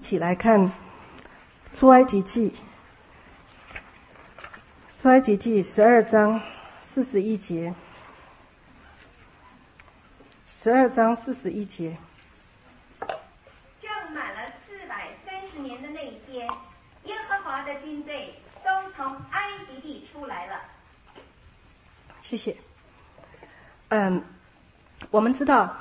起来看出埃及记，出埃及记12章41节，12章41节。 正满了430年的那一天，耶和华的军队都从埃及地出来了。 谢谢。我们知道，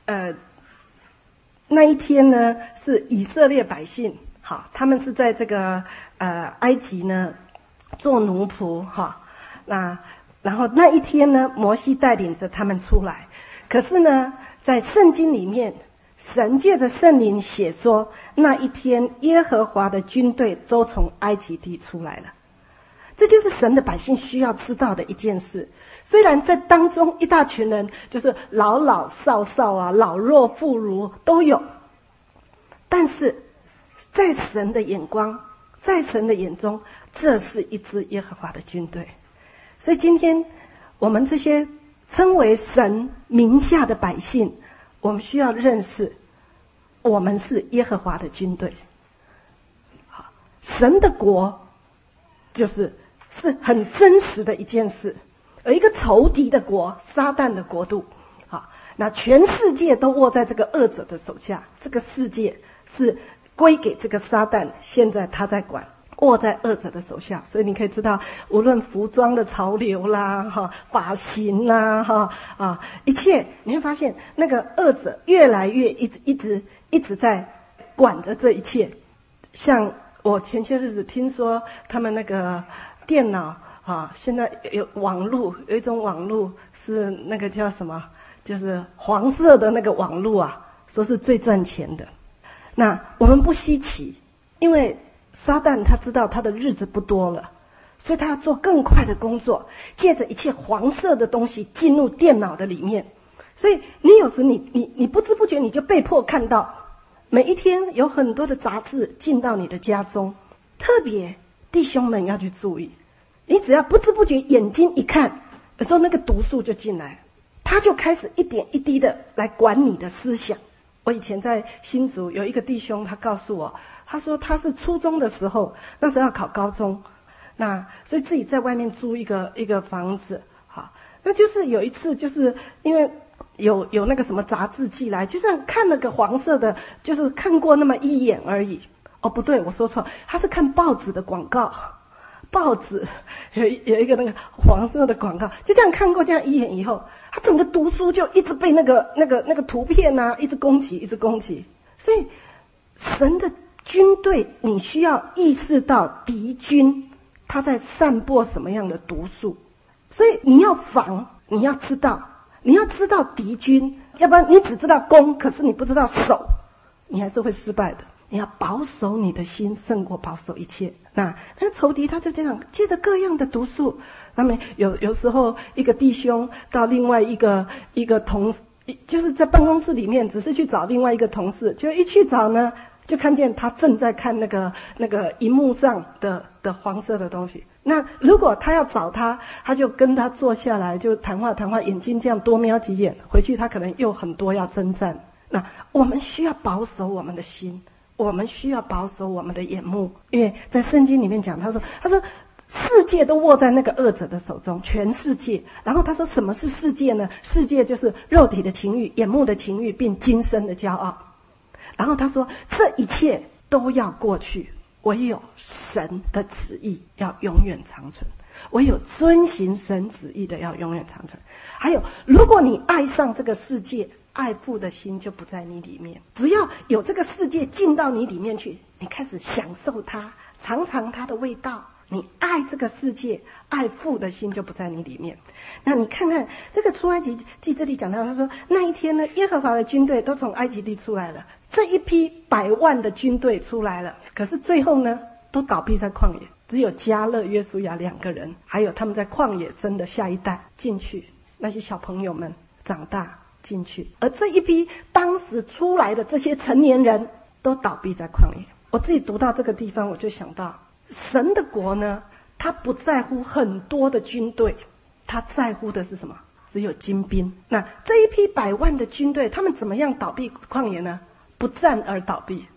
那一天呢是以色列百姓，好，他们是在这个埃及呢做奴仆，哈，然后那一天呢，摩西带领着他们出来。可是呢，在圣经里面，神借着圣灵写说，那一天耶和华的军队都从埃及地出来了。这就是神的百姓需要知道的一件事。虽然在当中一大群人，就是老老少少啊，老弱妇孺都有，但是在神的眼光，在神的眼中，这是一支耶和华的军队。所以今天我们这些称为神名下的百姓，我们需要认识，我们是耶和华的军队。好，神的国是很真实的一件事。有一个仇敌的国，撒旦的国度，好，那全世界都握在这个恶者的手下，这个世界是归给这个撒旦，现在他在管，握在恶者的手下。所以你可以知道，无论服装的潮流啦，发型啦，一切你会发现，那个恶者越来越一直在管着这一切。像我前些日子听说，他们那个电脑。现在有网络，有一种网络是那个叫什么，就是黄色的那个网络啊，说是最赚钱的。那我们不稀奇，因为撒旦他知道他的日子不多了，所以他要做更快的工作，借着一切黄色的东西进入电脑的里面。所以你有时你不知不觉你就被迫看到，每一天有很多的杂志进到你的家中，特别弟兄们要去注意。你只要不知不觉眼睛一看，有时候那个毒素就进来，他就开始一点一滴的来管你的思想。我以前在新竹有一个弟兄，他告诉我，他说他是初中的时候，那时候要考高中，那所以自己在外面租一个房子，好，那就是有一次就是因为有那个什么杂志寄来，就这样看了个黄色的，就是看过那么一眼而已。哦，不对，我说错，他是看报纸的广告。报纸有一个那个黄色的广告，就这样看过这样一眼以后，他整个读书就一直被那个图片啊，一直攻击。所以神的军队，你需要意识到敌军他在散播什么样的毒素，所以你要防，你要知道敌军，要不然你只知道攻，可是你不知道守，你还是会失败的。你要保守你的心，胜过保守一切。那仇敌他就这样借着各样的毒素，那么有时候一个弟兄到另外一个同事，就是在办公室里面，只是去找另外一个同事，就一去找呢，就看见他正在看那个荧幕上的黄色的东西。那如果他要找他就跟他坐下来，就谈话，眼睛这样多瞄几眼，回去他可能又很多要征战。那我们需要保守我们的心。我们需要保守我们的眼目，因为在圣经里面讲，他说世界都握在那个恶者的手中，全世界。然后他说什么是世界呢？世界就是肉体的情欲、眼目的情欲，并今生的骄傲。然后他说这一切都要过去，唯有神的旨意要永远长存，唯有遵行神旨意的要永远长存。还有，如果你爱上这个世界，爱父的心就不在你里面。只要有这个世界进到你里面去，你开始享受它，尝尝它的味道，你爱这个世界，爱父的心就不在你里面。那你看看这个出埃及记这里讲到，他说那一天呢，耶和华的军队都从埃及地出来了，这一批100万的军队出来了，可是最后呢都倒闭在旷野，只有迦勒、约书亚2个人，还有他们在旷野生的下一代进去，那些小朋友们长大进去，而这一批当时出来的这些成年人都倒闭在旷野。我自己读到这个地方，我就想到神的国呢，他不在乎很多的军队，他在乎的是什么？只有精兵。那这一批100万的军队，他们怎么样倒闭旷野呢？不战而倒闭，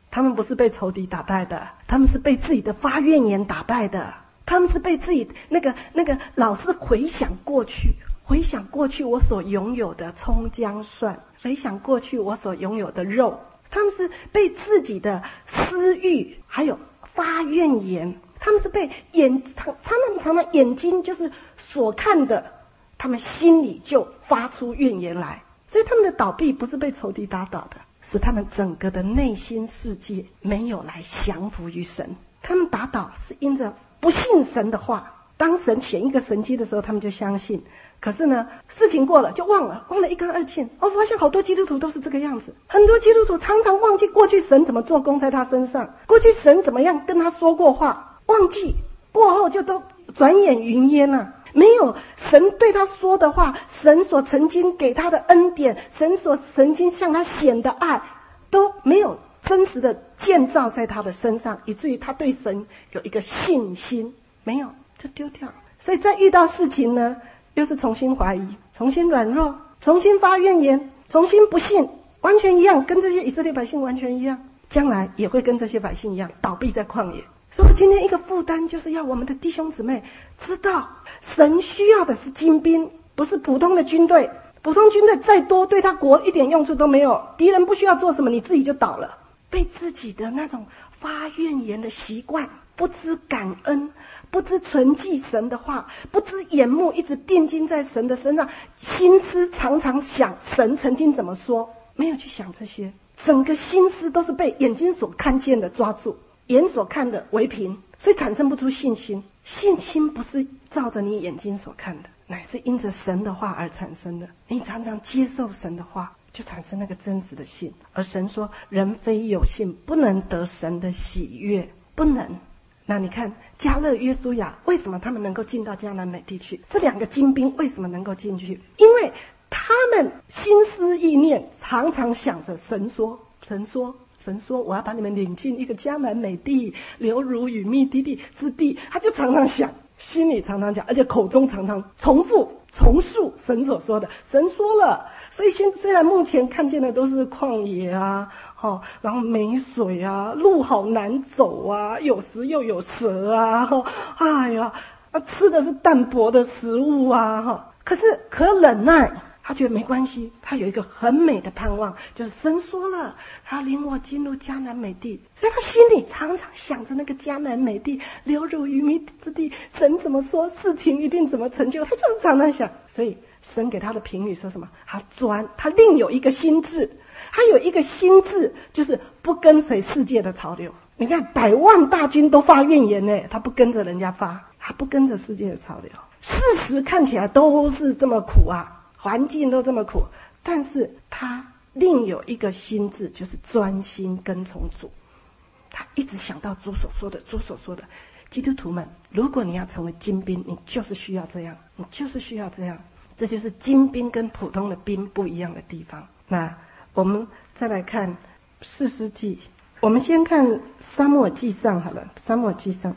他们不是被仇敌打败的，他们是被自己的发怨言打败的。他们是被自己那个老是回想过去我所拥有的葱姜蒜，回想过去我所拥有的肉。他们是被自己的私欲还有发怨言，他们是被常常眼睛就是所看的，他们心里就发出怨言来。所以他们的倒闭不是被仇敌打倒的，是他们整个的内心世界没有来降服于神。他们打倒是因着不信神的话，当神显一个神迹的时候，他们就相信。可是呢，事情过了就忘了一干二净。我发现好多基督徒都是这个样子，很多基督徒常常忘记过去神怎么做工在他身上，过去神怎么样跟他说过话，忘记过后就都转眼云烟了。没有神对他说的话，神所曾经给他的恩典，神所曾经向他显的爱，都没有真实的建造在他的身上，以至于他对神有一个信心没有，就丢掉。所以在遇到事情呢，又是重新怀疑，重新软弱，重新发怨言，重新不信，完全一样，跟这些以色列百姓完全一样，将来也会跟这些百姓一样倒闭在旷野。所以我今天一个负担就是要我们的弟兄姊妹知道，神需要的是精兵，不是普通的军队。普通军队再多，对他国一点用处都没有，敌人不需要做什么，你自己就倒了。被自己的那种发怨言的习惯，不知感恩，不知存记神的话，不知眼目一直定睛在神的身上，心思常常想神曾经怎么说，没有去想这些，整个心思都是被眼睛所看见的抓住，眼所看的为凭，所以产生不出信心。信心不是照着你眼睛所看的，乃是因着神的话而产生的。你常常接受神的话，就产生那个真实的信。而神说，人非有信不能得神的喜悦，不能。那你看迦勒约书亚为什么他们能够进到迦南美地去？这两个精兵为什么能够进去？因为他们心思意念常常想着神说我要把你们领进一个迦南美地，流乳与蜜之地。他就常常想，心里常常讲，而且口中常常重述神所说的。神说了，所以虽然目前看见的都是旷野啊，然后没水啊，路好难走啊，有时又有蛇啊，吃的是淡薄的食物啊，可是可忍耐。他觉得没关系，他有一个很美的盼望，就是神说了，他领我进入迦南美地，所以他心里常常想着那个迦南美地，流乳与蜜之地，神怎么说，事情一定怎么成就，他就是常常想。所以神给他的评语说什么？他另有一个心志，他有一个心志，就是不跟随世界的潮流。你看100万大军都发怨言呢，他不跟着人家发，他不跟着世界的潮流。事实看起来都是这么苦啊，环境都这么苦，但是他另有一个心志，就是专心跟从主。他一直想到主所说的。基督徒们，如果你要成为精兵，你就是需要这样，这就是精兵跟普通的兵不一样的地方。那我们再来看士师记，我们先看撒母耳记上好了。撒母耳记上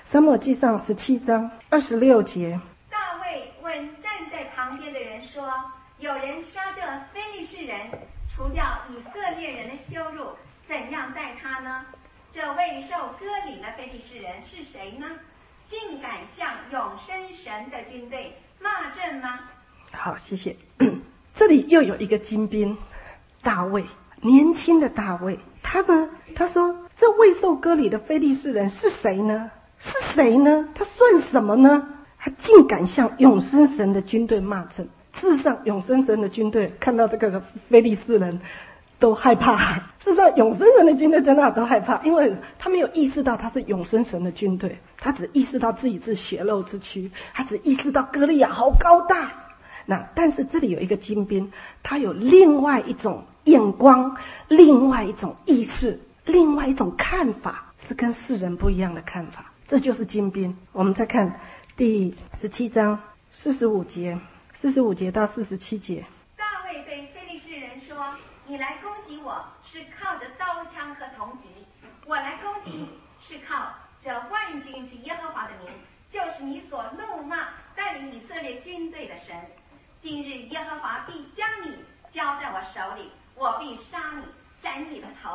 17章26节。 大卫问站在旁边的人说，有人杀这非利士人，除掉以色列人的羞辱，怎样待他呢？这未受割礼的非利士人是谁呢？竟敢向永生神的军队骂阵吗？ 好，谢谢。这里又有一个精兵大卫，年轻的大卫，他说这未受割礼的非利士人是谁呢？他算什么呢？他竟敢向永生神的军队骂阵。事实上永生神的军队看到这个非利士人都害怕。事实上永生神的军队在那都害怕，因为他没有意识到他是永生神的军队，他只意识到自己是血肉之躯，他只意识到歌利亚好高大。但是这里有一个精兵，他有另外一种眼光，另外一种意识，另外一种看法，是跟世人不一样的看法，这就是精兵。我们再看第17章45节到47节。 大卫对非利士人说，你来攻击我是靠着刀枪和铜戟，我来攻击你是靠这万军之耶和华的名，就是你所怒骂带领以色列军队的神。今日耶和华必将你交在我手里，我必杀你，斩你的头，又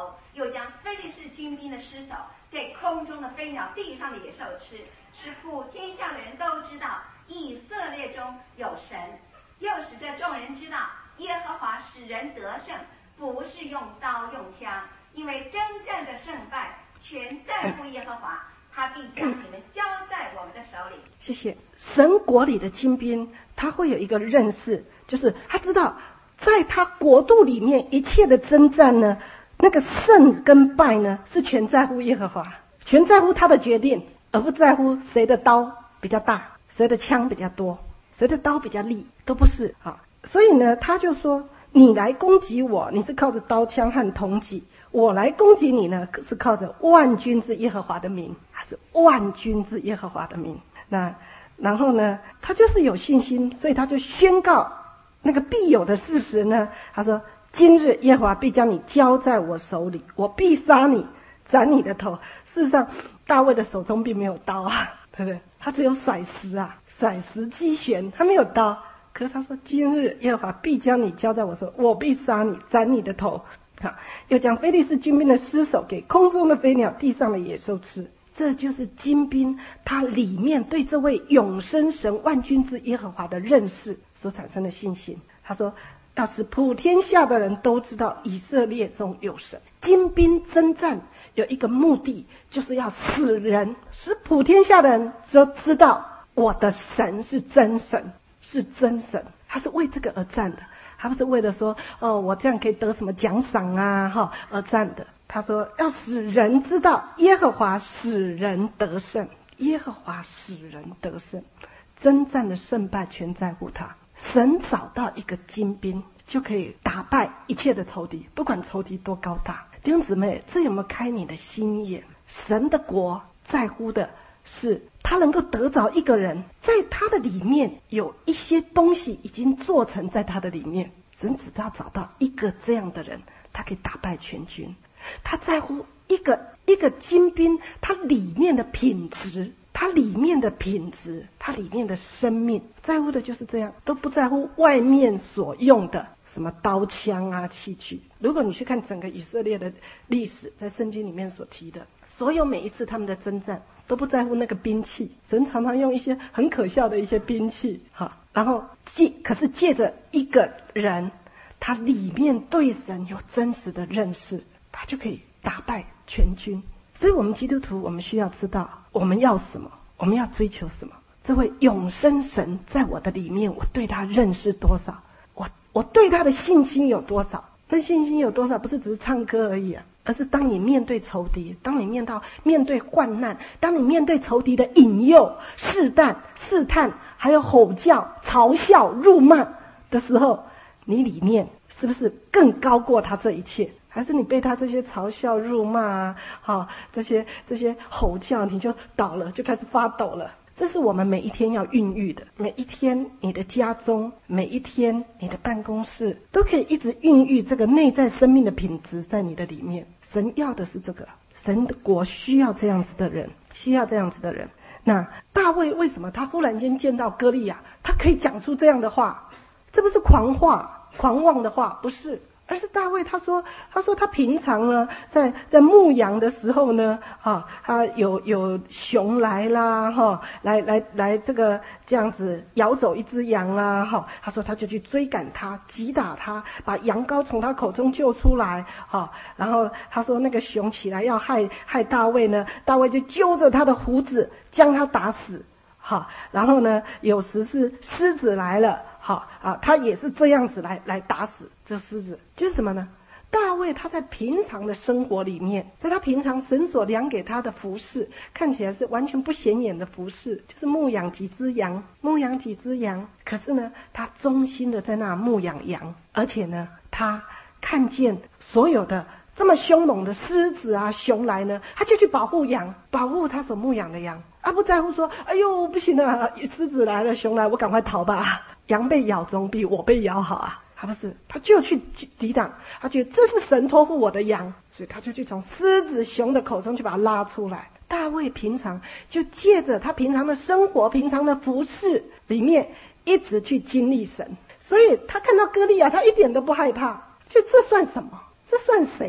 又将非利士军兵的尸首给空中的飞鸟、地上的野兽吃，使普天下的人都知道以色列中有神，又使这众人知道耶和华使人得胜，不是用刀用枪，因为征战的胜败全在乎耶和华，他必将你们交在我们的手里。 谢谢。神国里的精兵，他会有一个认识，就是他知道在他国度里面一切的征战呢，那个胜跟败呢，是全在乎耶和华，全在乎他的决定，而不在乎谁的刀比较大，谁的枪比较多，谁的刀比较利，都不是啊。所以呢，他就说，你来攻击我，你是靠着刀枪和铜戟，我来攻击你呢，是靠着万军之耶和华的名，还是万军之耶和华的名。那然后呢，他就是有信心，所以他就宣告那个必有的事实呢，他说，今日耶和华必将你交在我手里，我必杀你，斩你的头。事实上大卫的手中并没有刀啊，对不对？他只有甩石啊，甩石击弦，他没有刀。可是他说，今日耶和华必将你交在我手，我必杀你，斩你的头。好，又将非利士军兵的尸首给空中的飞鸟、地上的野兽吃。这就是精兵他里面对这位永生神万军之耶和华的认识所产生的信心。他说，要使普天下的人都知道以色列中有神。精兵征战有一个目的，就是要使普天下的人都知道我的神是真神，是真神。他是为这个而战的，他不是为了说我这样可以得什么奖赏啊而战的。他说要使人知道耶和华使人得胜，耶和华使人得胜，征战的胜败全在乎他。神找到一个精兵，就可以打败一切的仇敌，不管仇敌多高大。弟兄姊妹，这有没有开你的心眼？神的国在乎的是他能够得着一个人，在他的里面有一些东西已经做成在他的里面。神只要找到一个这样的人，他可以打败全军。他在乎一个精兵，他里面的品质，他里面的生命，在乎的就是这样，都不在乎外面所用的什么刀枪啊器具。如果你去看整个以色列的历史，在圣经里面所提的所有每一次他们的征战，都不在乎那个兵器，神常常用一些很可笑的一些兵器，然后可是借着一个人，他里面对神有真实的认识，他就可以打败全军。所以我们基督徒，我们需要知道我们要什么，我们要追求什么。这位永生神在我的里面，我对他认识多少，我对他的信心有多少。那信心有多少，不是只是唱歌而已啊，而是当你面对仇敌，当你面对患难，当你面对仇敌的引诱、试探，还有吼叫、嘲笑、辱骂的时候，你里面是不是更高过他这一切？还是你被他这些嘲笑、辱骂啊，这些吼叫，你就倒了，就开始发抖了？这是我们每一天要孕育的。每一天你的家中，每一天你的办公室，都可以一直孕育这个内在生命的品质在你的里面。神要的是这个，神的国需要这样子的人，那大卫为什么他忽然间见到歌利亚，他可以讲出这样的话？这不是狂妄的话，不是，而是大卫他说他平常呢在牧羊的时候呢，他有熊来啦，来这样子咬走一只羊啊，他说他就去追赶他，击打他，把羊羔从他口中救出来，然后他说那个熊起来要害大卫呢，大卫就揪着他的胡子将他打死，然后呢有时是狮子来了，他也是这样子来打死这狮子。就是什么呢？大卫他在平常的生活里面，在他平常神所量给他的服事，看起来是完全不显眼的服事，就是牧养几只羊。可是呢，他忠心的在那牧养羊，而且呢，他看见所有的这么凶猛的狮子啊、熊来呢，他就去保护羊，保护他所牧养的羊，不在乎说，哎呦不行了，狮子来了，熊来，我赶快逃吧。羊被咬总比我被咬好啊！他不是，他就去抵挡，他觉得这是神托付我的羊，所以他就去从狮子、熊的口中去把它拉出来。大卫平常就借着他平常的生活、平常的服事里面，一直去经历神，所以他看到歌利亚，他一点都不害怕。就这算什么？这算谁啊？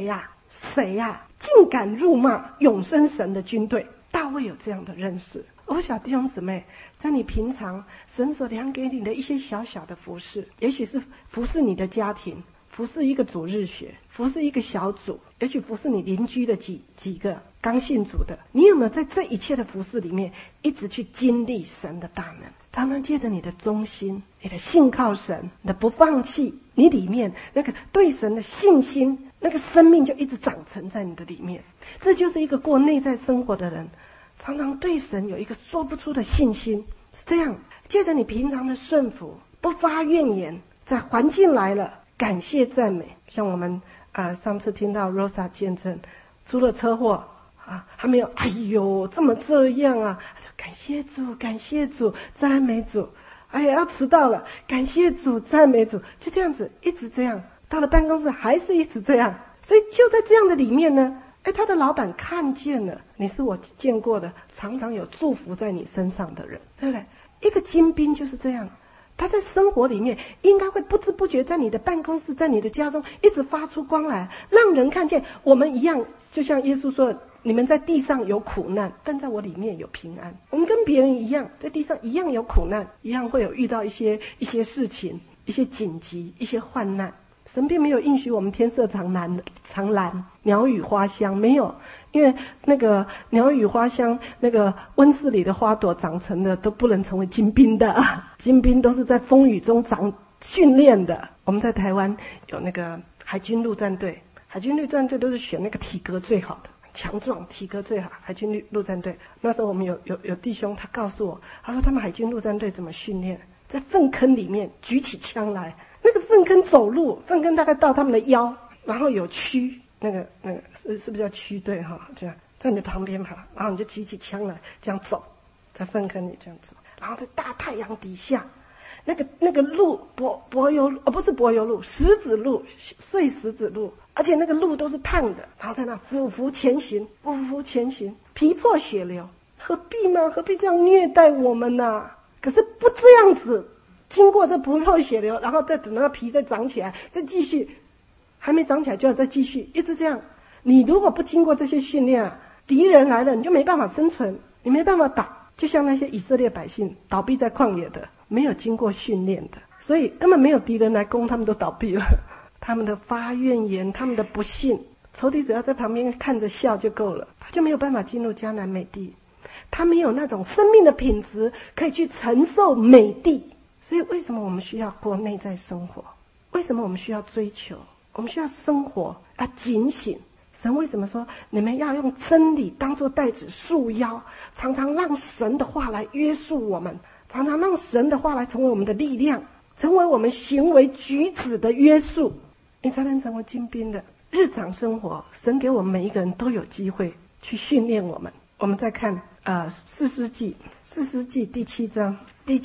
谁啊竟敢辱骂永生神的军队？大卫有这样的认识。我小弟兄姊妹，在你平常神所量给你的一些小小的服事，也许是服侍你的家庭，服侍一个主日学，服侍一个小组，也许服侍你邻居的几个刚信主的，你有没有在这一切的服事里面一直去经历神的大能？常常借着你的忠心，你的信靠神，你的不放弃，你里面那个对神的信心，那个生命就一直长成在你的里面。这就是一个过内在生活的人常常对神有一个说不出的信心，是这样。借着你平常的顺服，不发怨言，在环境来了感谢赞美。像我们上次听到 Rosa 见证出了车祸还没有哎呦这么这样啊，他说感谢主感谢主赞美主，哎呀要迟到了感谢主赞美主，就这样子一直这样，到了办公室还是一直这样。所以就在这样的里面呢，他的老板看见了，你是我见过的常常有祝福在你身上的人，对不对？一个精兵就是这样，他在生活里面应该会不知不觉在你的办公室，在你的家中一直发出光来，让人看见我们一样，就像耶稣说，你们在地上有苦难，但在我里面有平安。我们跟别人一样，在地上一样有苦难，一样会有遇到一些事情，一些紧急，一些患难。神并没有应许我们天色常蓝，鸟语花香，没有。因为那个鸟语花香，那个温室里的花朵长成的都不能成为精兵的，精兵都是在风雨中训练的。我们在台湾有那个海军陆战队，海军陆战队都是选那个体格最好的，强壮体格最好，海军陆战队。那时候我们有弟兄他告诉我，他说他们海军陆战队怎么训练，在粪坑里面举起枪来，那个粪坑走路，粪坑大概到他们的腰，然后有蛆，那个是不是叫蛆？对哈，这样在你的旁边跑，然后你就举起枪来这样走，在粪坑里这样走，然后在大太阳底下，那个路柏油路不是柏油路，石子路，碎石子路，而且那个路都是烫的，然后在那匍匐前行，皮破血流，何必呢？何必这样虐待我们呢？可是不这样子，经过这不破血流，然后再等那个皮再长起来，再继续，还没长起来就要再继续，一直这样。你如果不经过这些训练敌人来了你就没办法生存，你没办法打。就像那些以色列百姓倒闭在旷野的，没有经过训练的，所以根本没有敌人来攻，他们都倒闭了。他们的发怨言，他们的不信，仇敌只要在旁边看着笑就够了，他就没有办法进入迦南美地，他没有那种生命的品质可以去承受美地。所以为什么我们需要过内在生活？为什么我们需要追求？我们需要生活，要警醒。神为什么说你们要用真理当作带子束腰，常常让神的话来约束我们，常常让神的话来成为我们的力量，成为我们行为举止的约束，你才能成为精兵的。日常生活神给我们每一个人都有机会去训练我们。我们再看士师记第七章第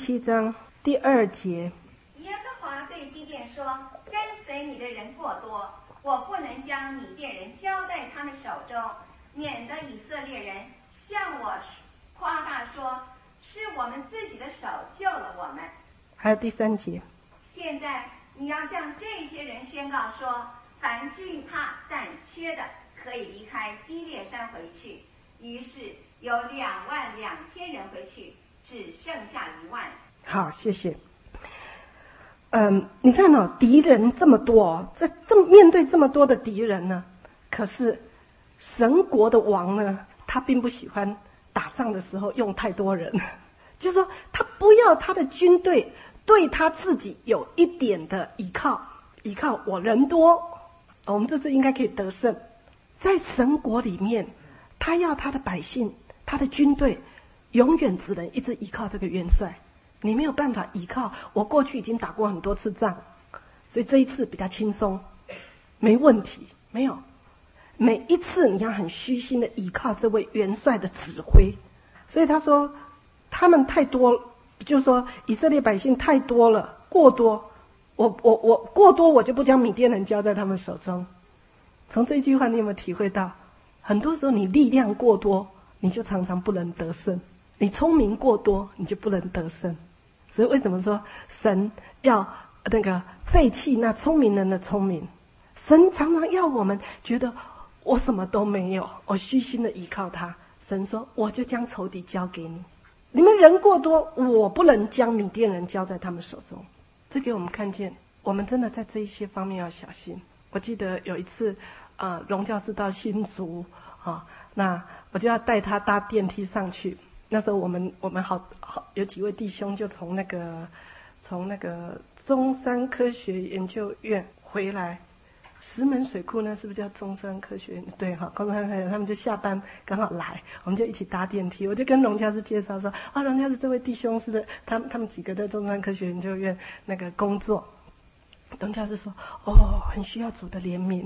2节， 耶和华对基甸说，跟随你的人过多，我不能将米甸人交在他们手中，免得以色列人向我夸大说，是我们自己的手救了我们。 还有第3节， 现在你要向这些人宣告说，凡惧怕胆怯的可以离开基列山回去。于是有22000人回去，只剩下1万。 好，谢谢。你看敌人这么多，面对这么多的敌人呢，可是神国的王呢，他并不喜欢打仗的时候用太多人，就是说他不要他的军队对他自己有一点的依靠我人多，我们这次应该可以得胜。在神国里面，他要他的百姓，他的军队永远只能一直依靠这个元帅。你没有办法依靠我过去已经打过很多次仗，所以这一次比较轻松，没问题。没有，每一次你要很虚心的依靠这位元帅的指挥。所以他说他们太多，就是说以色列百姓太多了，过多，我过多，我就不将米甸人交在他们手中。从这句话你有没有体会到，很多时候你力量过多，你就常常不能得胜，你聪明过多，你就不能得胜。所以为什么说神要废弃那聪明人的聪明？神常常要我们觉得我什么都没有，我虚心的依靠他。神说，我就将仇敌交给你，你们人过多，我不能将米甸人交在他们手中。这给我们看见，我们真的在这一些方面要小心。我记得有一次荣教师到新竹那我就要带他搭电梯上去。那时候我们好有几位弟兄就从那个中山科学研究院回来，石门水库呢是不是叫中山科学院？对哈，中山科学院他们就下班刚好来，我们就一起搭电梯。我就跟荣教师介绍说荣教师这位弟兄是的，他们几个在中山科学研究院那个工作。荣教师说很需要主的怜悯。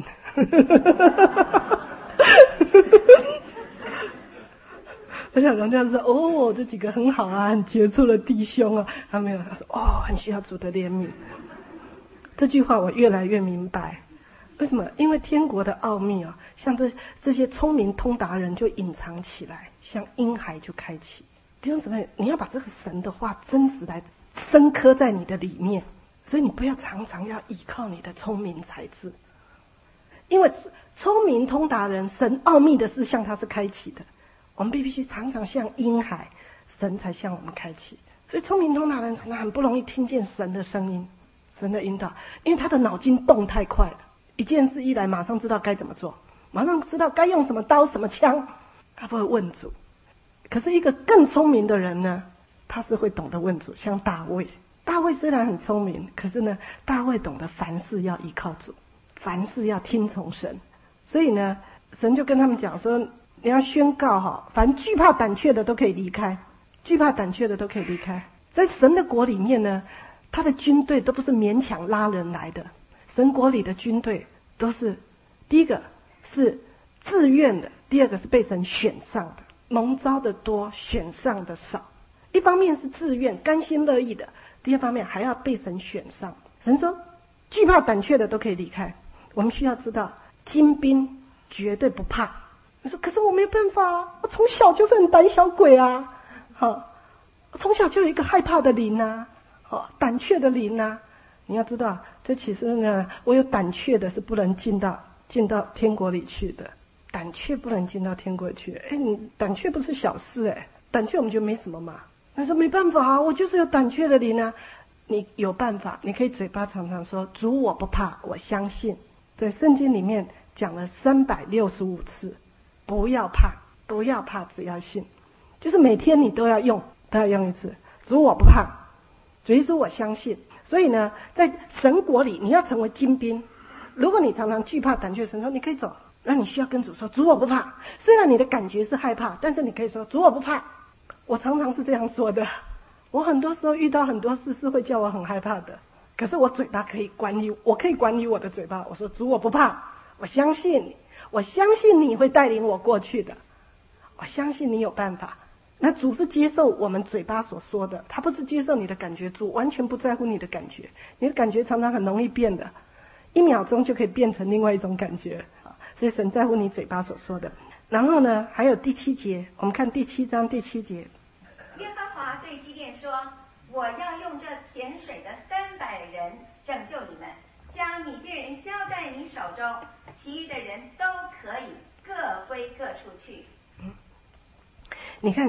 我想荣教师说这几个很好啊，很杰出的弟兄啊。他没有，他说很需要主的怜悯。这句话我越来越明白，为什么？因为天国的奥秘像这些聪明通达人就隐藏起来，像婴孩就开启。弟兄姊妹，你要把这个神的话真实来深刻在你的里面，所以你不要常常要依靠你的聪明才智，因为聪明通达人神奥秘的事向他是开启的，我们必须常常像婴孩，神才向我们开启。所以聪明通达人常常很不容易听见神的声音，神的引导，因为他的脑筋动太快了，一件事一来马上知道该怎么做，马上知道该用什么刀什么枪，他不会问主。可是一个更聪明的人呢，他是会懂得问主。像大卫虽然很聪明，可是呢，大卫懂得凡事要依靠主，凡事要听从神。所以呢，神就跟他们讲说，你要宣告凡惧怕胆怯的都可以离开，惧怕胆怯的都可以离开。在神的国里面呢，他的军队都不是勉强拉人来的，神国里的军队都是，第一个是自愿的，第二个是被神选上的，蒙召的多，选上的少。一方面是自愿甘心乐意的，第二方面还要被神选上。神说惧怕胆怯的都可以离开。我们需要知道精兵绝对不怕。你说可是我没有办法我从小就是很胆小鬼我从小就有一个害怕的灵胆怯的灵你要知道，这其实呢，我有胆怯的是不能进到天国里去的，胆怯不能进到天国里去。你胆怯不是小事胆怯我们觉得没什么嘛。他说没办法我就是有胆怯的灵你有办法，你可以嘴巴常常说主我不怕，我相信。在圣经里面讲了365次，不要怕，不要怕，只要信。就是每天你都要用一次，主我不怕，主耶稣我相信。所以呢，在神国里你要成为精兵。如果你常常惧怕胆怯，神说你可以走，那你需要跟主说主我不怕。虽然你的感觉是害怕，但是你可以说主我不怕。我常常是这样说的，我很多时候遇到很多事是会叫我很害怕的，可是我嘴巴可以管理，我可以管理我的嘴巴。我说主我不怕，我相信你，我相信你会带领我过去的，我相信你有办法。那主是接受我们嘴巴所说的，他不是接受你的感觉。主完全不在乎你的感觉，你的感觉常常很容易变的，1秒钟就可以变成另外一种感觉。所以神在乎你嘴巴所说的。然后呢，还有第7节，我们看第7章第7节。 耶和华对基甸说，我要用这甜水的300人拯救你们，将米甸人交在你手中，其余的人都可以各归各处去。 你看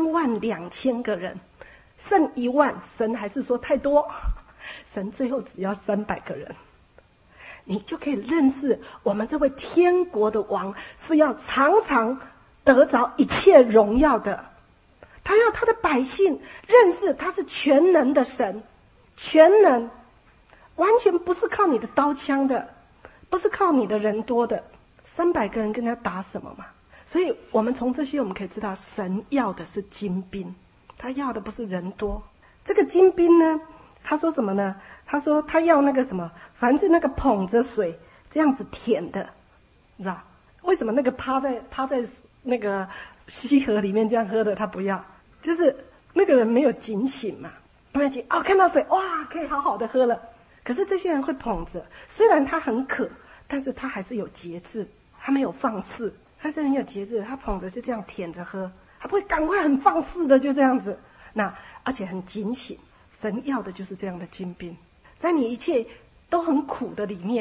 32000个人，剩1万，神还是说太多，神最后只要300个人。你就可以认识我们这位天国的王是要常常得着一切荣耀的。他要他的百姓认识他是全能的神，全能，完全不是靠你的刀枪的，不是靠你的人多的。300个人跟他打什么嘛？所以我们从这些我们可以知道，神要的是精兵，他要的不是人多。这个精兵呢，他说什么呢？他说他要那个什么，凡是那个捧着水这样子舔的，你知道为什么那个趴在那个溪河里面这样喝的他不要？就是那个人没有警醒嘛，没有警看到水哇可以好好的喝了。可是这些人会捧着，虽然他很渴，但是他还是有节制，他没有放肆，他是很有节制，他捧着就这样舔着喝，他不会赶快很放肆的就这样子。那而且很警醒，神要的就是这样的精兵。在你一切都很苦的里面，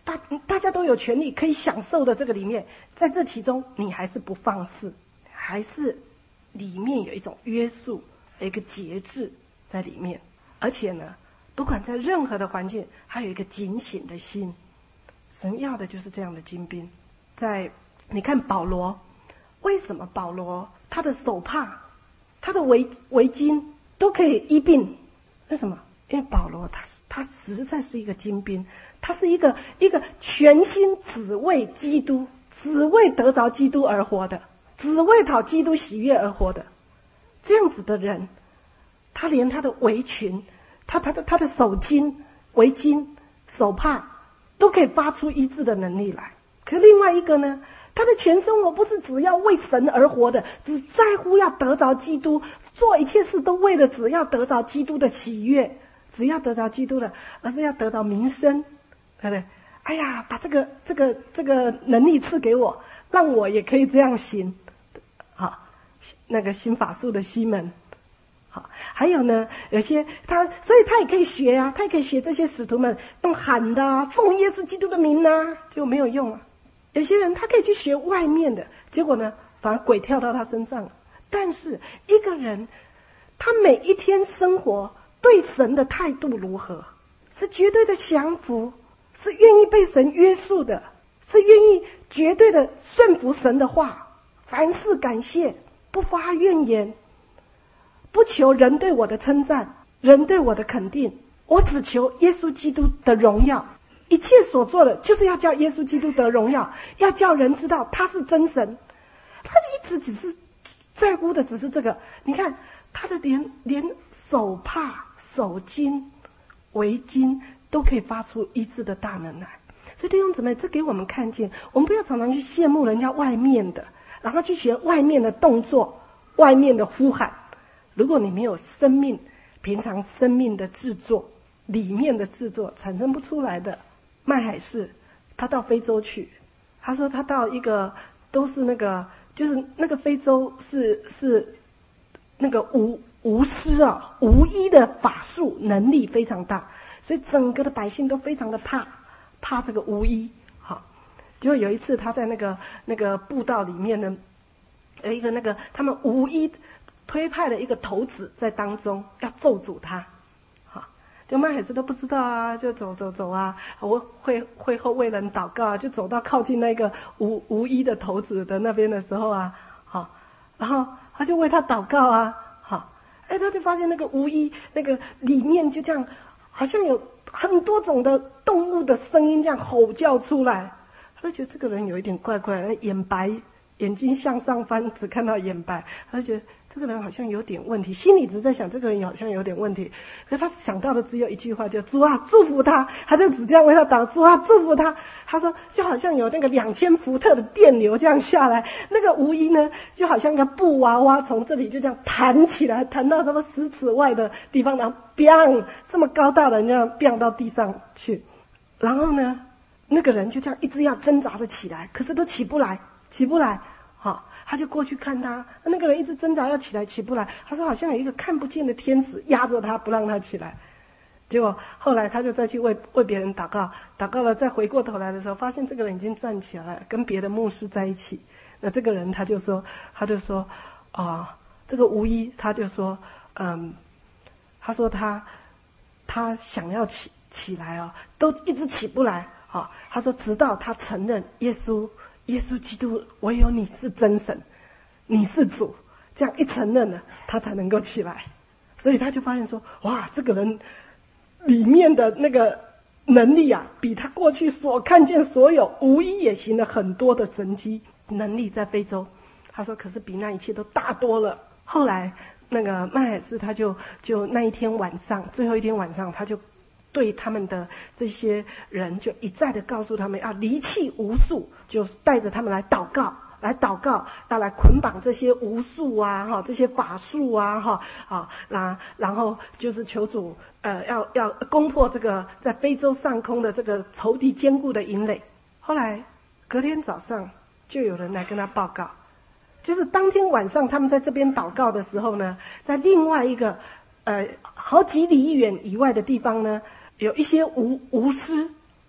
大家都有权利可以享受的这个里面，在这其中你还是不放肆，还是里面有一种约束，有一个节制在里面。而且呢，不管在任何的环境，还有一个警醒的心。神要的就是这样的精兵。你看保罗，为什么保罗他的手帕、他的围巾都可以医病？为什么？因为保罗他实在是一个精兵，他是一个全心只为基督，只为得着基督而活的，只为讨基督喜悦而活的。这样子的人，他连他的围裙、他的手巾、围巾、手帕都可以发出医治的能力来。可另外一个呢，他的全生活不是只要为神而活的，只在乎要得着基督，做一切事都为了只要得着基督的喜悦，只要得着基督的，而是要得着名声，对不对？哎呀，把这个能力赐给我，让我也可以这样行。好，那个行法术的西门。好，还有呢，有些所以他也可以学啊，他也可以学这些使徒们用喊的啊，奉耶稣基督的名啊，结果没有用啊。有些人他可以去学外面的，结果呢，反而鬼跳到他身上了。但是一个人，他每一天生活对神的态度如何？是绝对的降服，是愿意被神约束的，是愿意绝对的顺服神的话，凡事感谢，不发怨言，不求人对我的称赞，人对我的肯定，我只求耶稣基督的荣耀。一切所做的就是要叫耶稣基督得荣耀，要叫人知道他是真神。他一直只是在乎的只是这个。你看他的连手帕、手巾、围巾都可以发出医治的大能来。所以弟兄姊妹，这给我们看见，我们不要常常去羡慕人家外面的，然后去学外面的动作、外面的呼喊。如果你没有生命，平常生命的制作，里面的制作产生不出来的。麦海士他到非洲去，他说他到一个都是就是那个非洲是那个巫师啊，巫医的法术能力非常大，所以整个的百姓都非常的怕这个巫医。好，结果有一次他在那个布道里面呢，有一个他们巫医推派的一个头子在当中要咒诅他。就麦海斯都不知道啊，就走啊，我会后为人祷告啊，就走到靠近那个无医的头子的那边的时候啊，好，然后他就为他祷告啊，好，他就发现那个无医那个里面就这样，好像有很多种的动物的声音这样吼叫出来，他就觉得这个人有一点怪怪，眼白，眼睛向上翻，只看到眼白，他就觉得这个人好像有点问题，心里只在想这个人好像有点问题，可是他想到的只有一句话，就主啊祝福他，他就只这样为他祷，主啊祝福他。他说就好像有那个2000伏特的电流这样下来，那个无疑呢就好像一个布娃娃从这里就这样弹起来，弹到什么10尺外的地方，然后 biang 这么高大的人这样 biang 到地上去，然后呢那个人就这样一直要挣扎着起来，可是都起不来，好，他就过去看他，那个人一直挣扎要起来，起不来。他说好像有一个看不见的天使压着他，不让他起来。结果后来他就再去为别人祷告，祷告了，再回过头来的时候，发现这个人已经站起来了，跟别的牧师在一起。那这个人他就说这个无医他就说，他说他想要起来哦，都一直起不来啊。他说直到他承认耶稣基督唯有你是真神，你是主，这样一承认了，他才能够起来。所以他就发现说，哇，这个人里面的那个能力啊，比他过去所看见所有无疑也行了很多的神迹能力在非洲。他说可是比那一切都大多了。后来那个麦海斯他就那一天晚上，最后一天晚上，他就对他们的这些人就一再的告诉他们要离弃巫术，就带着他们来祷告，要来捆绑这些巫术啊，这些法术啊，然后就是求主要攻破这个在非洲上空的这个仇敌坚固的营垒。后来隔天早上就有人来跟他报告，就是当天晚上他们在这边祷告的时候呢，在另外一个好几里远以外的地方呢，有一些巫师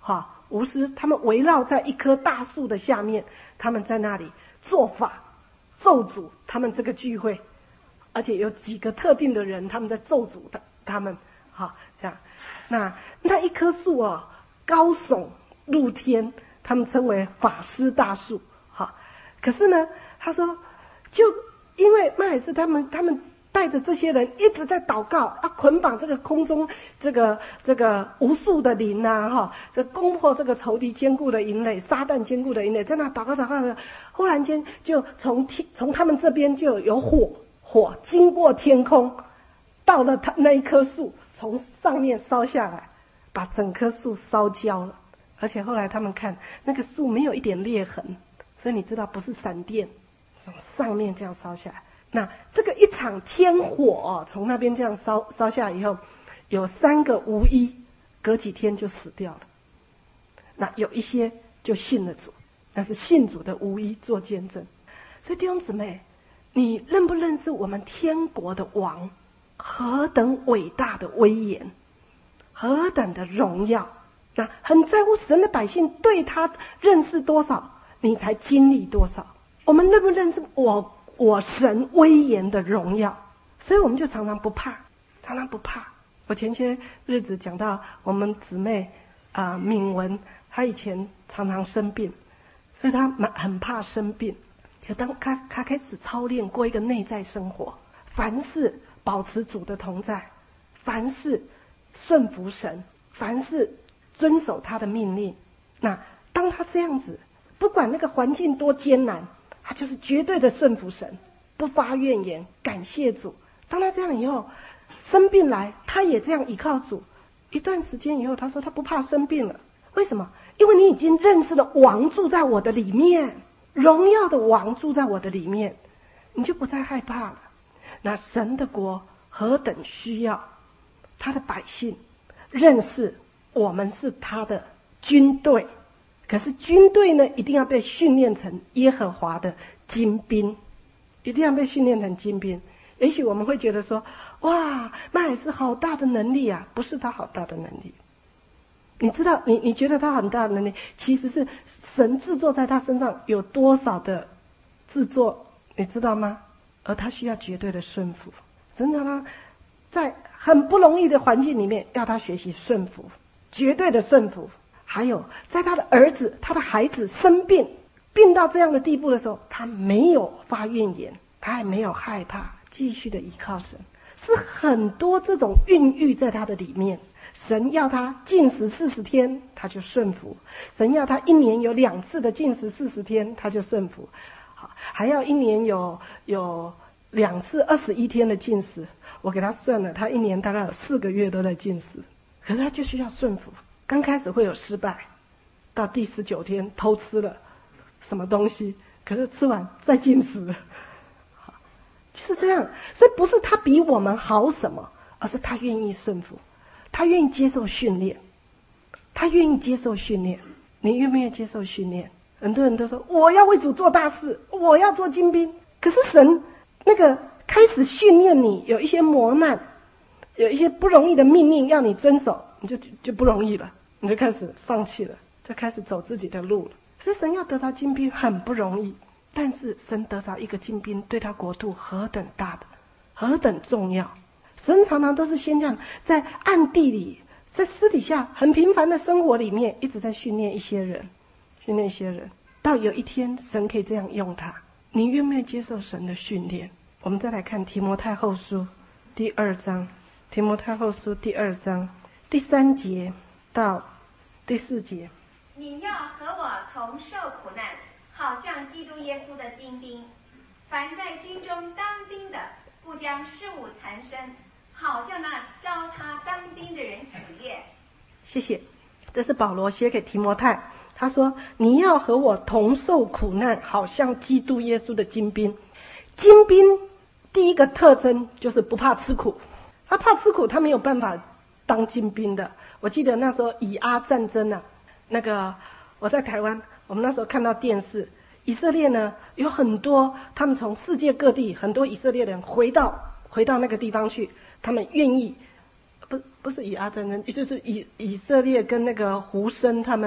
巫师，他们围绕在一棵大树的下面，他们在那里做法咒诅他们这个聚会，而且有几个特定的人他们在咒诅他们，好，这样。那一棵树哦，高耸入天，他们称为法师大树，好。可是呢，他说，就因为麦海斯他们带着这些人一直在祷告，捆绑这个空中这个无数的灵啊，这攻破这个仇敌坚固的营垒，撒旦坚固的营垒，在那祷告的，忽然间就从他们这边就有火经过天空，到了他那一棵树，从上面烧下来，把整棵树烧焦了。而且后来他们看那个树没有一点裂痕，所以你知道不是闪电，从上面这样烧下来。那这个一场天火从那边这样烧下以后，有3个巫医隔几天就死掉了。那有一些就信了主，那是信主的巫医做见证。所以弟兄姊妹，你认不认识我们天国的王何等伟大的威严，何等的荣耀？那很在乎神的百姓对他认识多少，你才经历多少。我们认不认识我神威严的荣耀？所以我们就常常不怕。我前些日子讲到我们姊妹敏文，她以前常常生病，所以她很怕生病。可当她开始操练过一个内在生活，凡事保持主的同在，凡事顺服神，凡事遵守他的命令。那当他这样子，不管那个环境多艰难，他就是绝对的顺服神，不发怨言，感谢主。当他这样以后，生病来他也这样依靠主。一段时间以后，他说他不怕生病了。为什么？因为你已经认识了王住在我的里面，荣耀的王住在我的里面，你就不再害怕了。那神的国何等需要他的百姓认识我们是他的军队。可是军队呢，一定要被训练成耶和华的精兵，一定要被训练成精兵。也许我们会觉得说，哇，那也是好大的能力啊。不是他好大的能力，你知道，你觉得他很大的能力，其实是神制作在他身上有多少的制作，你知道吗？而他需要绝对的顺服。神常常在很不容易的环境里面要他学习顺服，绝对的顺服。还有在他的儿子，他的孩子生病到这样的地步的时候，他没有发怨言，他也没有害怕，继续的依靠神。是很多这种孕育在他的里面。神要他禁食40天，他就顺服；神要他1年有2次的禁食40天，他就顺服。好，还要1年有2次21天的禁食。我给他算了，他1年大概有4个月都在禁食，可是他就需要顺服。刚开始会有失败，到第19天偷吃了什么东西，可是吃完再禁食，就是这样。所以不是他比我们好什么，而是他愿意顺服，他愿意接受训练，他愿意接受训练。你愿不愿意接受训练？很多人都说我要为主做大事，我要做精兵。可是神那个开始训练你，有一些磨难，有一些不容易的命令要你遵守，你就不容易了，你就开始放弃了，就开始走自己的路了。所以神要得到精兵很不容易，但是神得到一个精兵对他国度何等大的，何等重要。神常常都是先这样在暗地里，在私底下很平凡的生活里面一直在训练一些人，到有一天神可以这样用他。你愿不愿意接受神的训练？我们再来看提摩太后书第2章，提摩太后书第2章第3节到第4节。 你要和我同受苦难，好像基督耶稣的精兵。凡在军中当兵的，不将事物缠身，好叫那招他当兵的人喜悦。 谢谢。这是保罗写给提摩太，他说你要和我同受苦难，好像基督耶稣的精兵。精兵第一个特征就是不怕吃苦，他怕吃苦，他没有办法当精兵的。我记得那时候以阿战争啊，那个我在台湾，我们那时候看到电视，以色列呢有很多，他们从世界各地很多以色列人回到那个地方去，他们愿意不是以阿战争，就是以色列跟那个胡申他们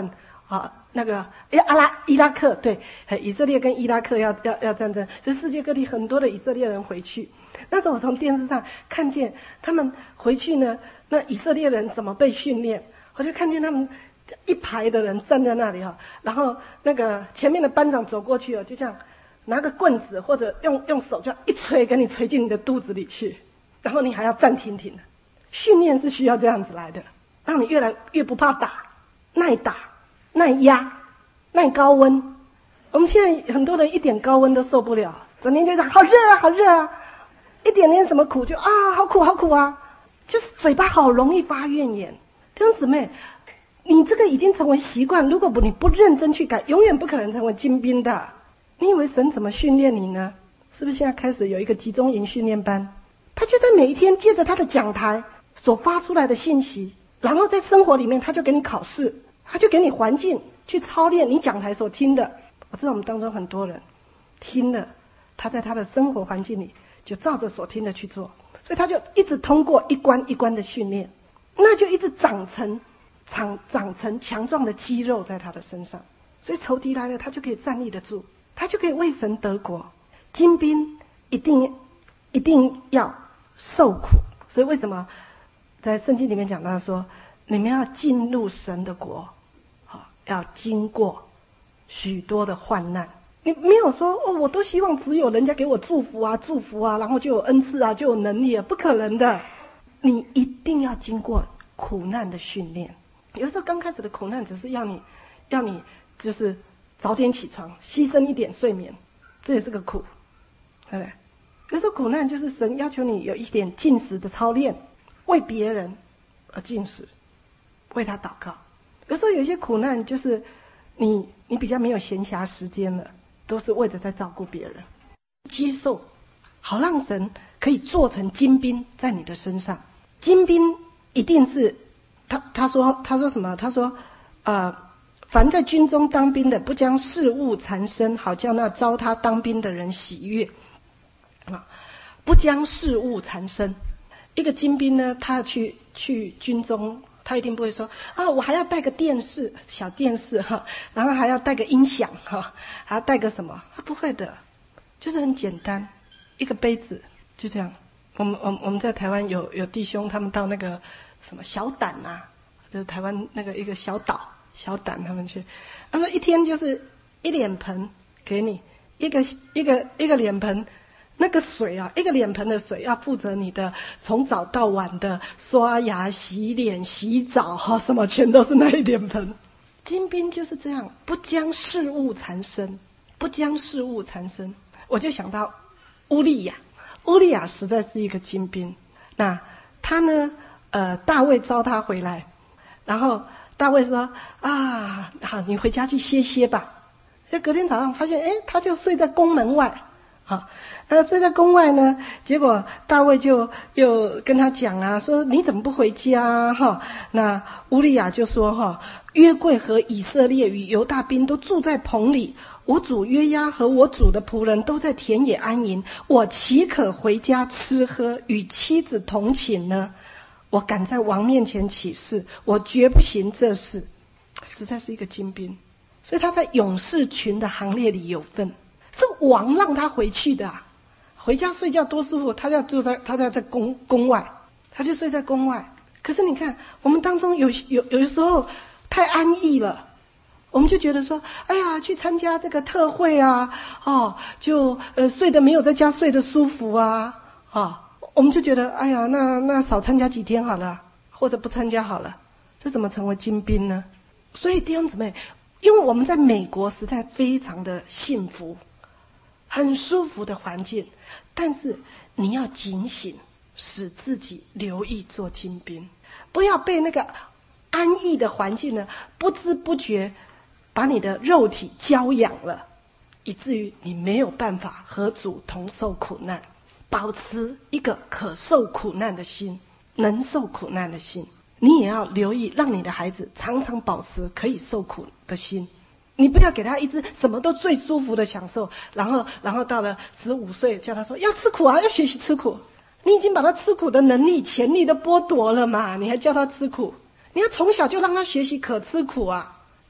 那个伊拉克，对，以色列跟伊拉克要战争，所以世界各地很多的以色列人回去。那时候我从电视上看见他们回去呢，那以色列人怎么被训练，我就看见他们一排的人站在那里然后那个前面的班长走过去就这样拿个棍子或者用手这样一捶，给你捶进你的肚子里去，然后你还要站挺挺的。训练是需要这样子来的，让你越来越不怕打，耐打、耐压、耐高温。我们现在很多人一点高温都受不了，整天就讲好热啊，好热啊，一点点什么苦就好苦好苦啊，就是嘴巴好容易发怨言。弟兄姊妹，你这个已经成为习惯，如果你不认真去改，永远不可能成为精兵的。你以为神怎么训练你呢？是不是现在开始有一个集中营训练班？他就在每一天借着他的讲台所发出来的信息，然后在生活里面他就给你考试，他就给你环境去操练你讲台所听的。我知道我们当中很多人听了，他在他的生活环境里就照着所听的去做，所以他就一直通过一关一关的训练，那就一直长成强壮的肌肉在他的身上，所以仇敌来了他就可以站立得住，他就可以为神得国。精兵一定要受苦，所以为什么在圣经里面讲到说，你们要进入神的国，要经过许多的患难。你没有说我都希望只有人家给我祝福啊，然后就有恩赐啊，就有能力啊，不可能的。你一定要经过苦难的训练。有时候刚开始的苦难只是要你就是早点起床，牺牲一点睡眠，这也是个苦，对不对？有时候苦难就是神要求你有一点禁食的操练，为别人而禁食，为他祷告。有时候有一些苦难就是你比较没有闲暇时间了，都是为着在照顾别人。接受，好让神可以做成精兵在你的身上。精兵一定是他说什么？他说凡在军中当兵的，不将事务缠身，好叫那招他当兵的人喜悦。不将事务缠身。一个精兵呢，他去军中，他一定不会说我还要带个电视，小电视然后还要带个音响还要带个什么，他不会的，就是很简单，一个杯子就这样。我们在台湾有弟兄，他们到那个什么小胆就是台湾那个一个小岛小胆，他们去，他说一天就是一脸盆给你，一个脸盆。那个水一个脸盆的水要负责你的从早到晚的刷牙、洗脸、洗澡什么全都是那一脸盆。精兵就是这样，不将事务缠身，不将事务缠身。我就想到乌利亚实在是一个精兵。那他呢大卫召他回来，然后大卫说好，你回家去歇歇吧。就隔天早上发现他就睡在宫门外睡在宫外呢，结果大卫就又跟他讲说你怎么不回家那乌利亚就说约柜和以色列与犹大兵都住在棚里，我主约押和我主的仆人都在田野安营，我岂可回家吃喝，与妻子同寝呢？我敢在王面前起誓，我绝不行这事。实在是一个精兵，所以他在勇士群的行列里有份，是王让他回去的回家睡觉多舒服，他在这宫外，他就睡在宫外。可是你看，我们当中有的时候太安逸了，我们就觉得说，哎呀，去参加这个特会就睡得没有在家睡得舒服我们就觉得，哎呀，那少参加几天好了，或者不参加好了，这怎么成为精兵呢？所以弟兄姊妹，因为我们在美国实在非常的幸福，很舒服的环境，但是你要警醒，使自己留意做精兵，不要被那个安逸的环境呢不知不觉把你的肉体娇养了，以至于你没有办法和主同受苦难。保持一个可受苦难的心，能受苦难的心。你也要留意，让你的孩子常常保持可以受苦的心。你不要给他一直什么都最舒服的享受，然后到了15岁叫他说要吃苦要学习吃苦。你已经把他吃苦的能力潜力都剥夺了嘛，你还叫他吃苦？你要从小就让他学习可吃苦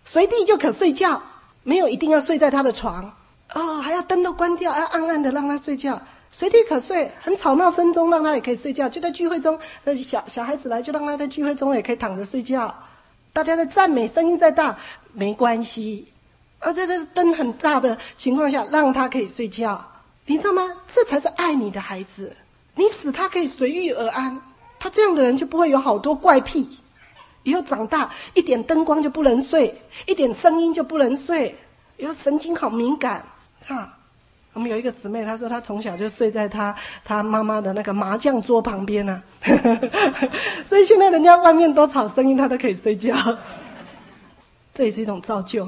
随地就可睡觉，没有一定要睡在他的床还要灯都关掉，要暗暗的让他睡觉，随地可睡，很吵闹声中让他也可以睡觉，就在聚会中，小孩子来就让他在聚会中也可以躺着睡觉，大家的赞美声音再大没关系，在这灯很大的情况下让他可以睡觉，你知道吗？这才是爱你的孩子，你使他可以随遇而安，他这样的人就不会有好多怪癖，以后长大一点灯光就不能睡，一点声音就不能睡，以后神经好敏感我们有一个姊妹，她说她从小就睡在她妈妈的那个麻将桌旁边啊所以现在人家外面多吵声音她都可以睡觉，这也是一种造就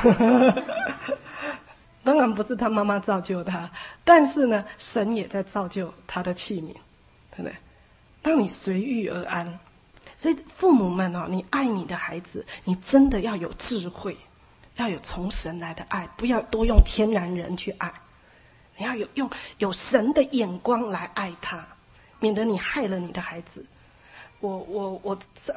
当然不是她妈妈造就她，但是呢神也在造就她的器皿，对不对？让你随遇而安。所以父母们你爱你的孩子，你真的要有智慧，要有从神来的爱，不要多用天然人去爱，你要有神的眼光来爱他，免得你害了你的孩子。我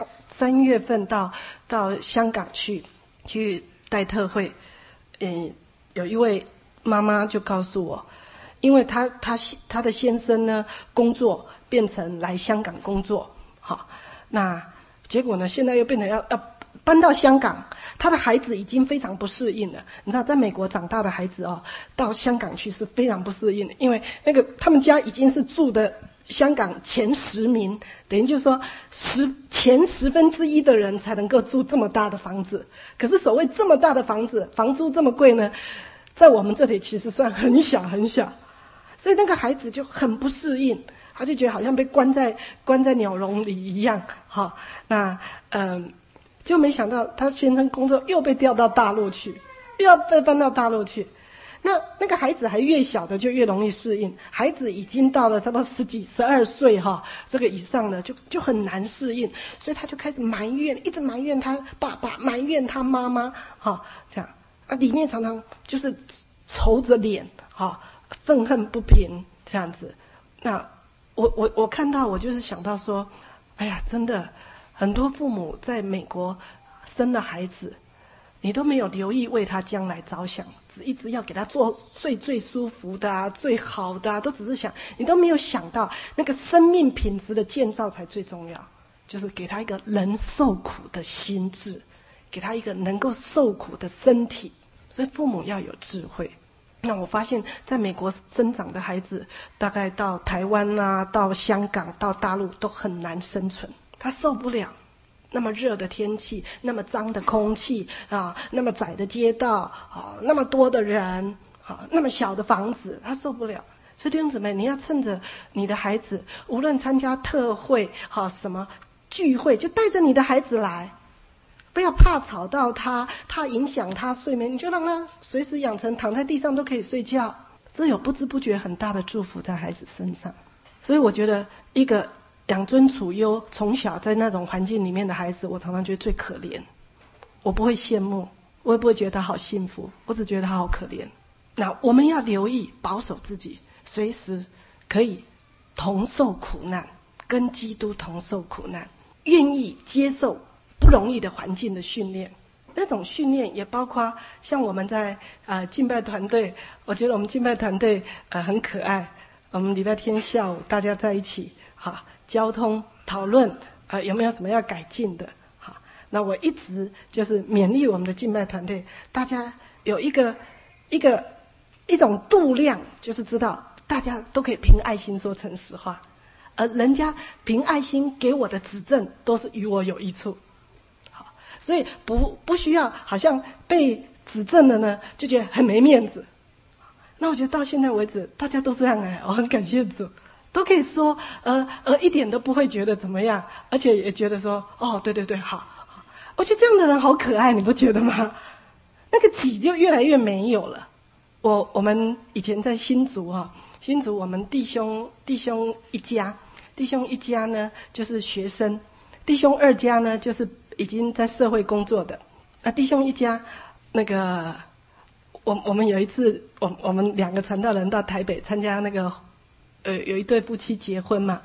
3月份到香港去带特会，有一位妈妈就告诉我，因为她的先生呢工作变成来香港工作，那结果呢现在又变成要搬到香港，他的孩子已经非常不适应了。你知道在美国长大的孩子到香港去是非常不适应的，因为他们家已经是住的香港前10名，等于就是说前1/10的人才能够住这么大的房子。可是所谓这么大的房子，房租这么贵呢，在我们这里其实算很小很小，所以那个孩子就很不适应，他就觉得好像被关在鸟笼里一样。那就没想到他先生工作又被调到大陆去，又要被搬到大陆去。那个孩子还越小的就越容易适应，孩子已经到了差不多10几12岁这个以上的就很难适应，所以他就开始埋怨，一直埋怨他爸爸，埋怨他妈妈这样里面常常就是愁着脸愤恨不平这样子。那我看到，我就是想到说，哎呀，真的很多父母在美国生了孩子，你都没有留意为他将来着想，一直要给他做最舒服的最好的都只是想，你都没有想到那个生命品质的建造才最重要，就是给他一个能受苦的心智，给他一个能够受苦的身体。所以父母要有智慧。那我发现在美国生长的孩子，大概到台湾到香港到大陆都很难生存，他受不了那么热的天气，那么脏的空气那么窄的街道那么多的人那么小的房子，他受不了。所以弟兄姊妹，你要趁着你的孩子无论参加特会什么聚会，就带着你的孩子来，不要怕吵到他，怕影响他睡眠，你就让他随时养成躺在地上都可以睡觉，这有不知不觉很大的祝福在孩子身上。所以我觉得一个养尊处优从小在那种环境里面的孩子，我常常觉得最可怜。我不会羡慕，我也不会觉得他好幸福，我只觉得他好可怜。那我们要留意保守自己，随时可以同受苦难，跟基督同受苦难，愿意接受不容易的环境的训练。那种训练也包括像我们在敬拜团队，我觉得我们敬拜团队很可爱。我们礼拜天下午大家在一起交通讨论有没有什么要改进的。那我一直就是勉励我们的敬拜团队，大家有一种度量，就是知道大家都可以凭爱心说诚实话，而人家凭爱心给我的指正都是与我有益处。所以不需要好像被指正了呢就觉得很没面子。那我觉得到现在为止大家都这样我很感谢主，都可以说一点都不会觉得怎么样，而且也觉得说对好。我觉得这样的人好可爱，你不觉得吗？那个挤就越来越没有了。我们以前在新竹我们弟兄一家呢就是学生，弟兄2家呢就是已经在社会工作的。那弟兄一家那个我们有一次我们2个传道人到台北参加那个有一对夫妻结婚嘛。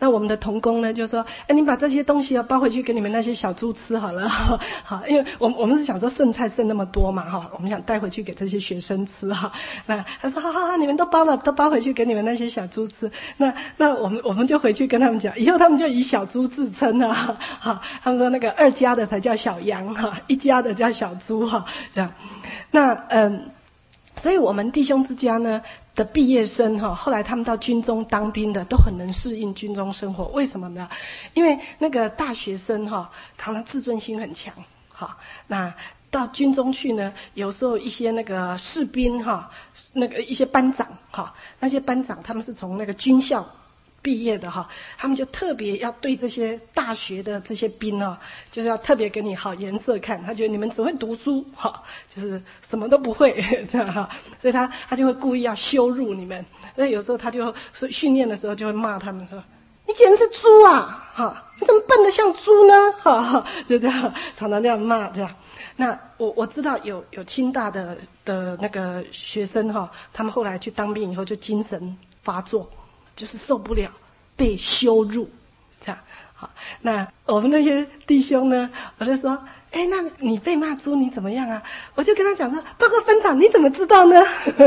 那我们的同工呢就说，你把这些东西包回去给你们那些小猪吃好了。好，因为我们是想说剩菜剩那么多嘛，我们想带回去给这些学生吃哈。那他说好，你们都包了，都包回去给你们那些小猪吃。那我们就回去跟他们讲，以后他们就以小猪自称啊。好，他们说那个2家的才叫小羊哈，1家的叫小猪哈，这样。那所以我们弟兄之家呢的毕业生后来他们到军中当兵的都很能适应军中生活。为什么呢？因为那个大学生常常自尊心很强，那到军中去呢，有时候一些那个士兵那个一些班长那些班长他们是从那个军校毕业的他们就特别要对这些大学的这些兵就是要特别给你好颜色看，他觉得你们只会读书就是什么都不会这样所以他就会故意要羞辱你们。所以有时候他就训练的时候就会骂他们说，你简直是猪啊你怎么笨得像猪呢就这样常常这样骂这样。那我知道有清大的那个学生他们后来去当兵以后就精神发作，就是受不了被羞辱，这样好。那我们那些弟兄呢，我就说，那你被骂猪你怎么样啊？我就跟他讲说，报告班长，你怎么知道呢？他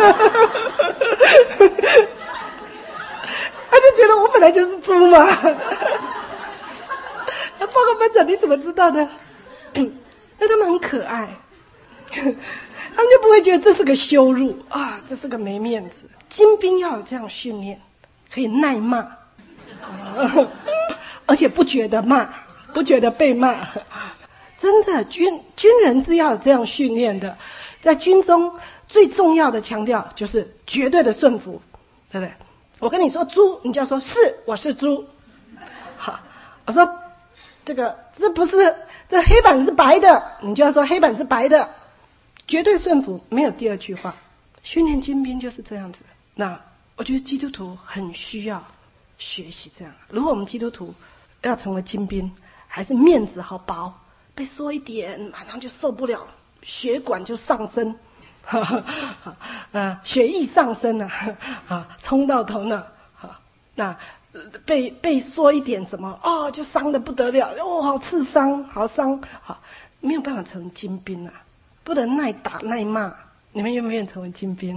就觉得我本来就是猪嘛。报告班长，你怎么知道呢？那他们很可爱，他们就不会觉得这是个羞辱啊，这是个没面子。精兵要有这样训练，可以耐骂，而且不觉得骂，不觉得被骂。真的，军人是要有这样训练的。在军中最重要的强调就是绝对的顺服，对不对？我跟你说猪，你就要说是，我是猪。好，我说这不是，这黑板是白的，你就要说黑板是白的，绝对顺服，没有第二句话。训练精兵就是这样子。那我觉得基督徒很需要学习这样。如果我们基督徒要成为精兵，还是面子好薄，被说一点马上就受不了，血管就上升，血液上升冲到头呢。那被说一点什么就伤得不得了，好刺伤，好伤，没有办法成为精兵不能耐打耐骂。你们愿不愿意成为精兵？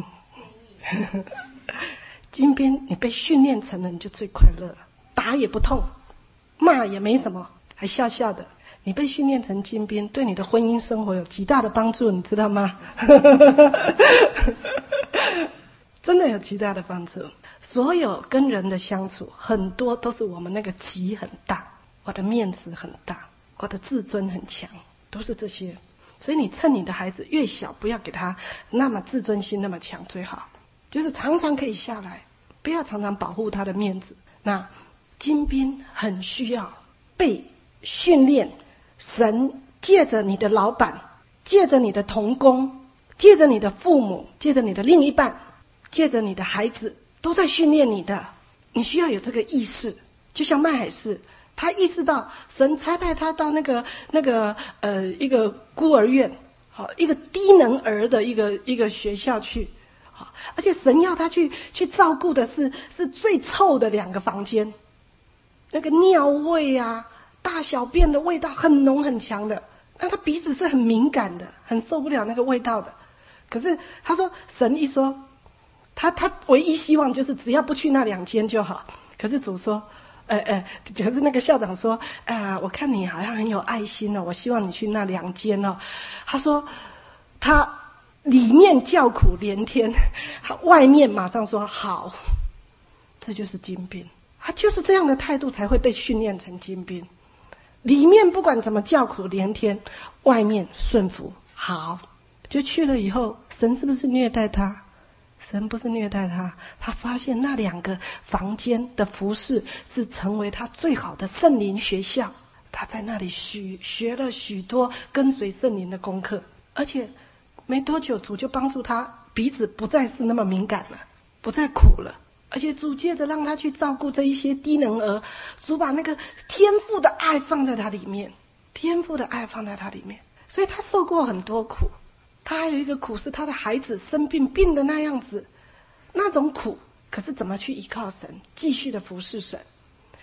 精兵你被训练成了，你就最快乐了，打也不痛，骂也没什么，还笑笑的。你被训练成精兵，对你的婚姻生活有极大的帮助，你知道吗？真的有极大的帮助。所有跟人的相处，很多都是我们那个己很大，我的面子很大，我的自尊很强，都是这些。所以你趁你的孩子越小，不要给他那么自尊心那么强最好，就是常常可以下来，不要常常保护他的面子。那精兵很需要被训练，神借着你的老板，借着你的同工，借着你的父母，借着你的另一半，借着你的孩子，都在训练你的。你需要有这个意识。就像麦海士，他意识到神差派他到一个孤儿院，一个低能儿的一个学校去，而且神要他去照顾的是最臭的2个房间，那个尿味大小便的味道很浓很强的，那他鼻子是很敏感的，很受不了那个味道的。可是他说，神一说，他唯一希望就是只要不去那2间就好。可是主说，可是那个校长说，我看你好像很有爱心我希望你去那2间他说他里面叫苦连天，他外面马上说好。这就是精兵，他就是这样的态度才会被训练成精兵。里面不管怎么叫苦连天，外面顺服好。就去了以后，神是不是虐待他？神不是虐待他，他发现那2个房间的服事是成为他最好的圣灵学校。他在那里学了许多跟随圣灵的功课，而且没多久主就帮助他鼻子不再是那么敏感了，不再苦了。而且主接着让他去照顾这一些低能儿，主把那个天父的爱放在他里面，天父的爱放在他里面，所以他受过很多苦。他还有一个苦是他的孩子生病的那样子，那种苦，可是怎么去依靠神，继续的服侍神。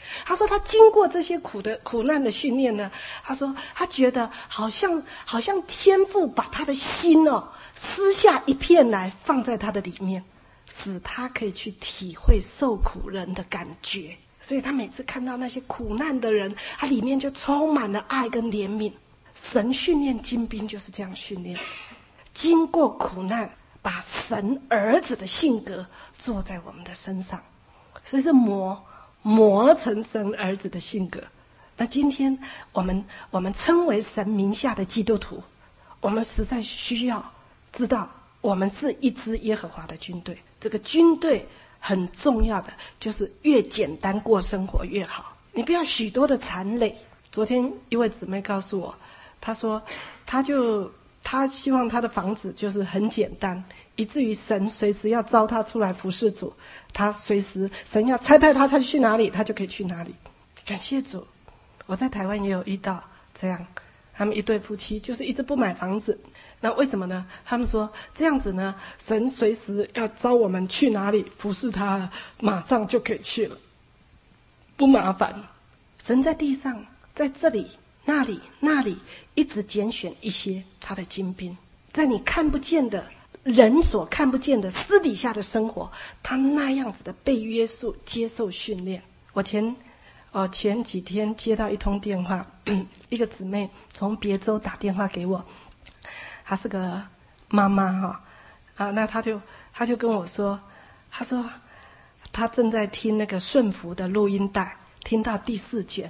他说他经过这些苦难的训练呢，他说他觉得好像天父把他的心撕下一片来放在他的里面，使他可以去体会受苦人的感觉。所以他每次看到那些苦难的人，他里面就充满了爱跟怜悯。神训练精兵就是这样训练，经过苦难，把神儿子的性格做在我们的身上，所以是磨成神儿子的性格。那今天我们称为神名下的基督徒，我们实在需要知道，我们是一支耶和华的军队。这个军队很重要的就是越简单过生活越好，你不要许多的缠累。昨天一位姊妹告诉我，她说她希望她的房子就是很简单，以至于神随时要召她出来服侍主，她随时神要差派她去哪里，她就可以去哪里。感谢主，我在台湾也有遇到这样，他们一对夫妻就是一直不买房子。那为什么呢？他们说这样子呢，神随时要召我们去哪里服侍他，马上就可以去了，不麻烦。神在地上，在这里那里一直拣选一些他的精兵，在你看不见的人所看不见的私底下的生活，他那样子的被约束接受训练。我前几天接到一通电话，一个姊妹从别州打电话给我，她是个妈妈那她就跟我说，她说她正在听那个顺服的录音带，听到第4卷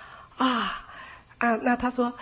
那她说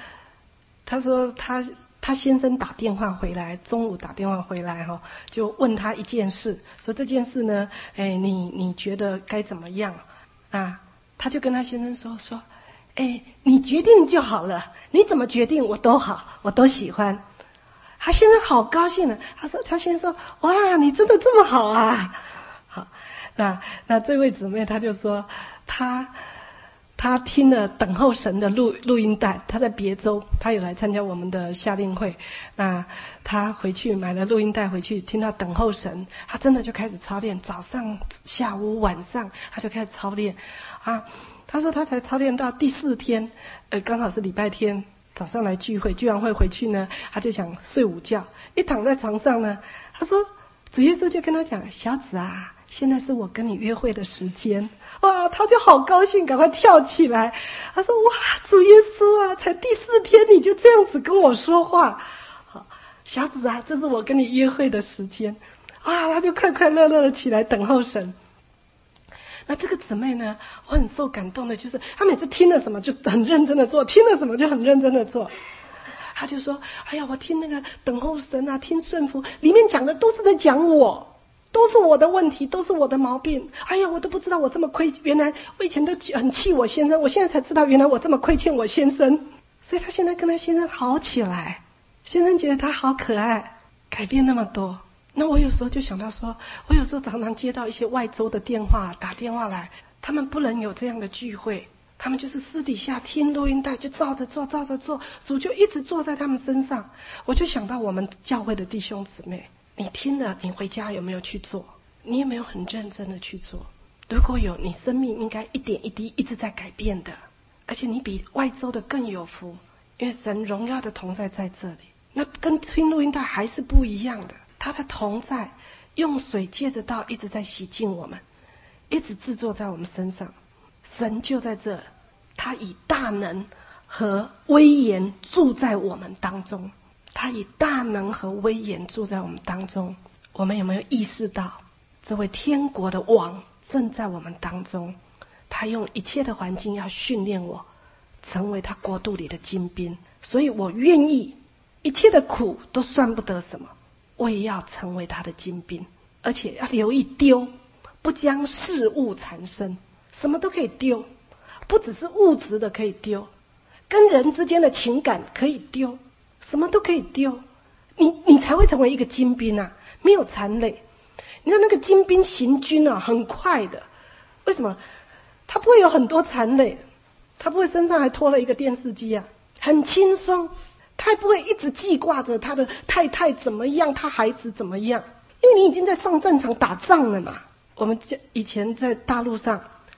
她先生打电话回来，中午打电话回来就问她一件事，说这件事呢你觉得该怎么样他就跟他先生说你决定就好了，你怎么决定我都好，我都喜欢。他先生好高兴了，他先生说哇，你真的这么好啊。好，那这位姊妹她就说她听了等候神的录音带，她在别州，她有来参加我们的夏令会，那她回去买了录音带回去，听到等候神，她真的就开始操练，早上下午晚上她就开始操练她说她才操练到第4天，刚好是礼拜天早上来聚会，聚完会回去呢，她就想睡午觉，一躺在床上呢，她说主耶稣就跟她讲，小子啊，现在是我跟你约会的时间。哇，她就好高兴，赶快跳起来，她说哇，主耶稣啊，才第4天你就这样子跟我说话，好，小子啊，这是我跟你约会的时间。她就快快乐乐的起来等候神。那这个姊妹呢，我很受感动的，就是她每次听了什么就很认真的做，听了什么就很认真的做。她就说，哎呀，我听那个等候神啊，听顺服，里面讲的都是在讲我，都是我的问题，都是我的毛病。哎呀，我都不知道我这么原来我以前都很气我先生，我现在才知道原来我这么亏欠我先生。所以她现在跟她先生好起来，先生觉得她好可爱，改变那么多。那我有时候就想到说，我有时候常常接到一些外州的电话，打电话来，他们不能有这样的聚会，他们就是私底下听录音带就照着做，主就一直坐在他们身上。我就想到我们教会的弟兄姊妹，你听了你回家有没有去做？你有没有很认真的去做？如果有，你生命应该一点一滴一直在改变的，而且你比外州的更有福，因为神荣耀的同在在这里。那跟听录音带还是不一样的，他的同在用水借着道一直在洗净我们，一直制作在我们身上。神就在这，他以大能和威严住在我们当中，他以大能和威严住在我们当中。我们有没有意识到这位天国的王正在我们当中？他用一切的环境要训练我成为他国度里的精兵，所以我愿意一切的苦都算不得什么，我也要成为他的精兵，而且要留意丢，不将事物缠身，什么都可以丢，不只是物质的可以丢，跟人之间的情感可以丢，什么都可以丢，你才会成为一个精兵啊，没有缠累。你看那个精兵行军啊，很快的，为什么？他不会有很多缠累，他不会身上还拖了一个电视机啊，很轻松。他也不会一直记挂着他的太太怎么样，他孩子怎么样，因为你已经在上战场打仗了嘛。我们以前在大陆上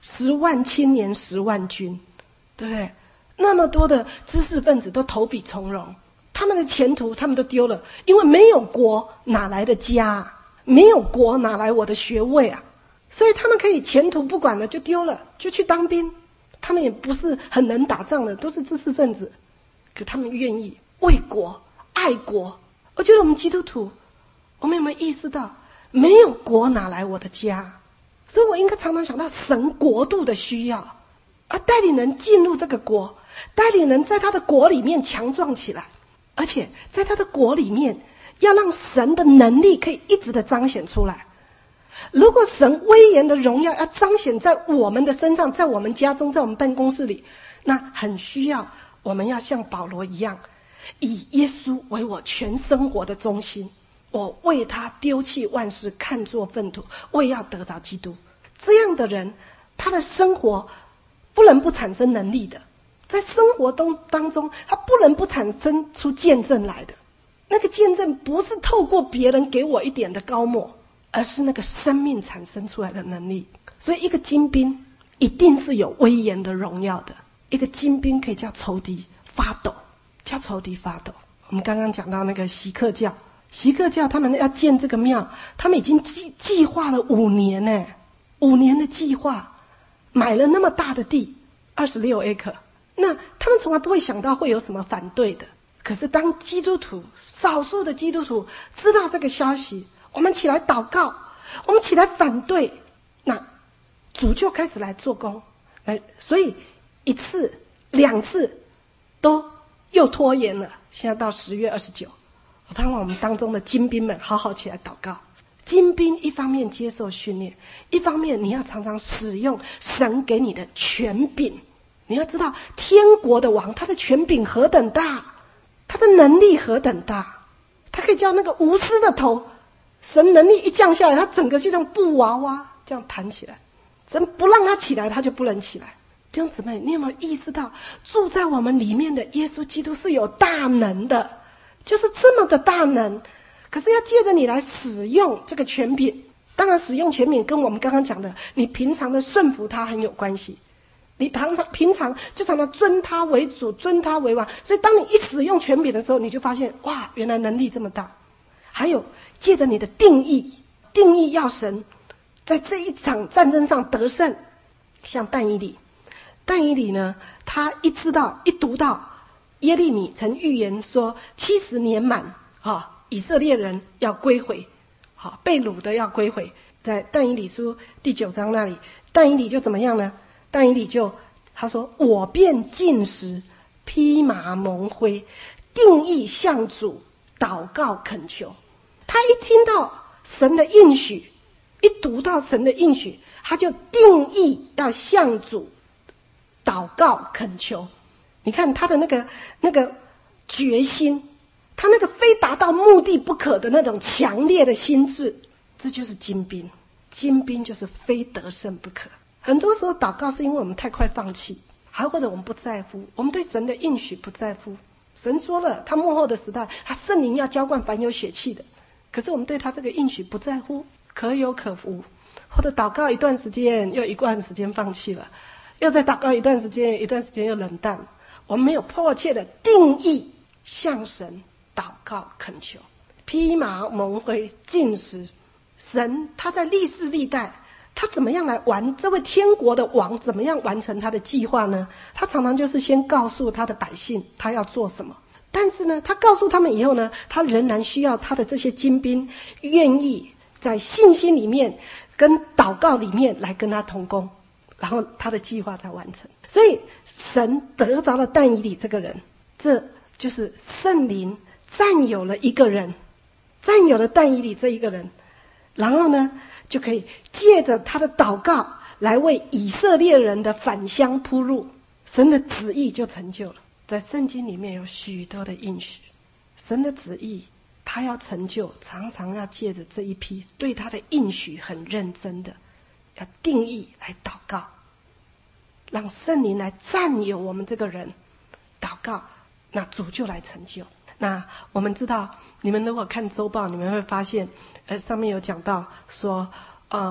10万青年10万军，对不对？那么多的知识分子都投笔从戎，他们的前途他们都丢了，因为没有国哪来的家啊？没有国哪来我的学位啊？所以他们可以前途不管了就丢了，就去当兵。他们也不是很能打仗的，都是知识分子，可他们愿意为国爱国。我觉得我们基督徒，我们有没有意识到，没有国哪来我的家？所以我应该常常想到神国度的需要，而带领人进入这个国，带领人在他的国里面强壮起来，而且在他的国里面要让神的能力可以一直的彰显出来。如果神威严的荣耀要彰显在我们的身上，在我们家中，在我们办公室里，那很需要我们要像保罗一样，以耶稣为我全生活的中心，我为他丢弃万事，看作粪土，我也要得到基督。这样的人，他的生活不能不产生能力的，在生活当中他不能不产生出见证来的。那个见证不是透过别人给我一点的高抹，而是那个生命产生出来的能力。所以一个精兵一定是有威严的荣耀的，一个精兵可以叫仇敌发抖，叫仇敌发抖。我们刚刚讲到那个锡克教他们要建这个庙，他们已经计划了5年呢，5年的计划，买了那么大的地，26 acre， 那他们从来不会想到会有什么反对的。可是当基督徒，少数的基督徒知道这个消息，我们起来祷告，我们起来反对，那主就开始来做工。所以1次2次都又拖延了，现在到10月29，我盼望我们当中的精兵们好好起来祷告。精兵一方面接受训练，一方面你要常常使用神给你的权柄。你要知道天国的王他的权柄何等大，他的能力何等大，他可以叫那个无私的头，神能力一降下来，他整个就像布娃娃这样弹起来，神不让他起来他就不能起来。弟兄姊妹，你有没有意识到住在我们里面的耶稣基督是有大能的，就是这么的大能，可是要借着你来使用这个权柄。当然使用权柄跟我们刚刚讲的你平常的顺服他很有关系，你平常就常常尊他为主，尊他为王，所以当你一使用权柄的时候，你就发现哇，原来能力这么大。还有借着你的定义要神在这一场战争上得胜。像但以理呢，他一读到耶利米曾预言说70年满以色列人要归回，被掳的要归回，在但以理书第9章那里，但以理就怎么样呢？但以理他说，我便禁食，披麻蒙灰，定义向主祷告恳求。他一听到神的应许，一读到神的应许，他就定义要向主祷告恳求。你看他的那个决心，他那个非达到目的不可的那种强烈的心智，这就是精兵。精兵就是非得胜不可。很多时候祷告是因为我们太快放弃，还或者我们不在乎，我们对神的应许不在乎。神说了，他末后的时代，他圣灵要浇灌凡有血气的，可是我们对他这个应许不在乎，可有可无，或者祷告一段时间，又一段时间放弃了，又再祷告一段时间又冷淡。我们没有迫切的定义向神祷告恳求，披麻蒙灰禁食。神他在历世历代，他怎么样来这位天国的王怎么样完成他的计划呢？他常常就是先告诉他的百姓他要做什么，但是呢他告诉他们以后呢，他仍然需要他的这些精兵愿意在信心里面跟祷告里面来跟他同工，然后他的计划才完成。所以神得着了但以理这个人，这就是圣灵占有了一个人，占有了但以理这一个人，然后呢就可以借着他的祷告来为以色列人的返乡铺路，神的旨意就成就了。在圣经里面有许多的应许，神的旨意他要成就，常常要借着这一批对他的应许很认真的，要定义来祷告，让圣灵来占有我们这个人，祷告，那主就来成就。那我们知道，你们如果看周报，你们会发现上面有讲到说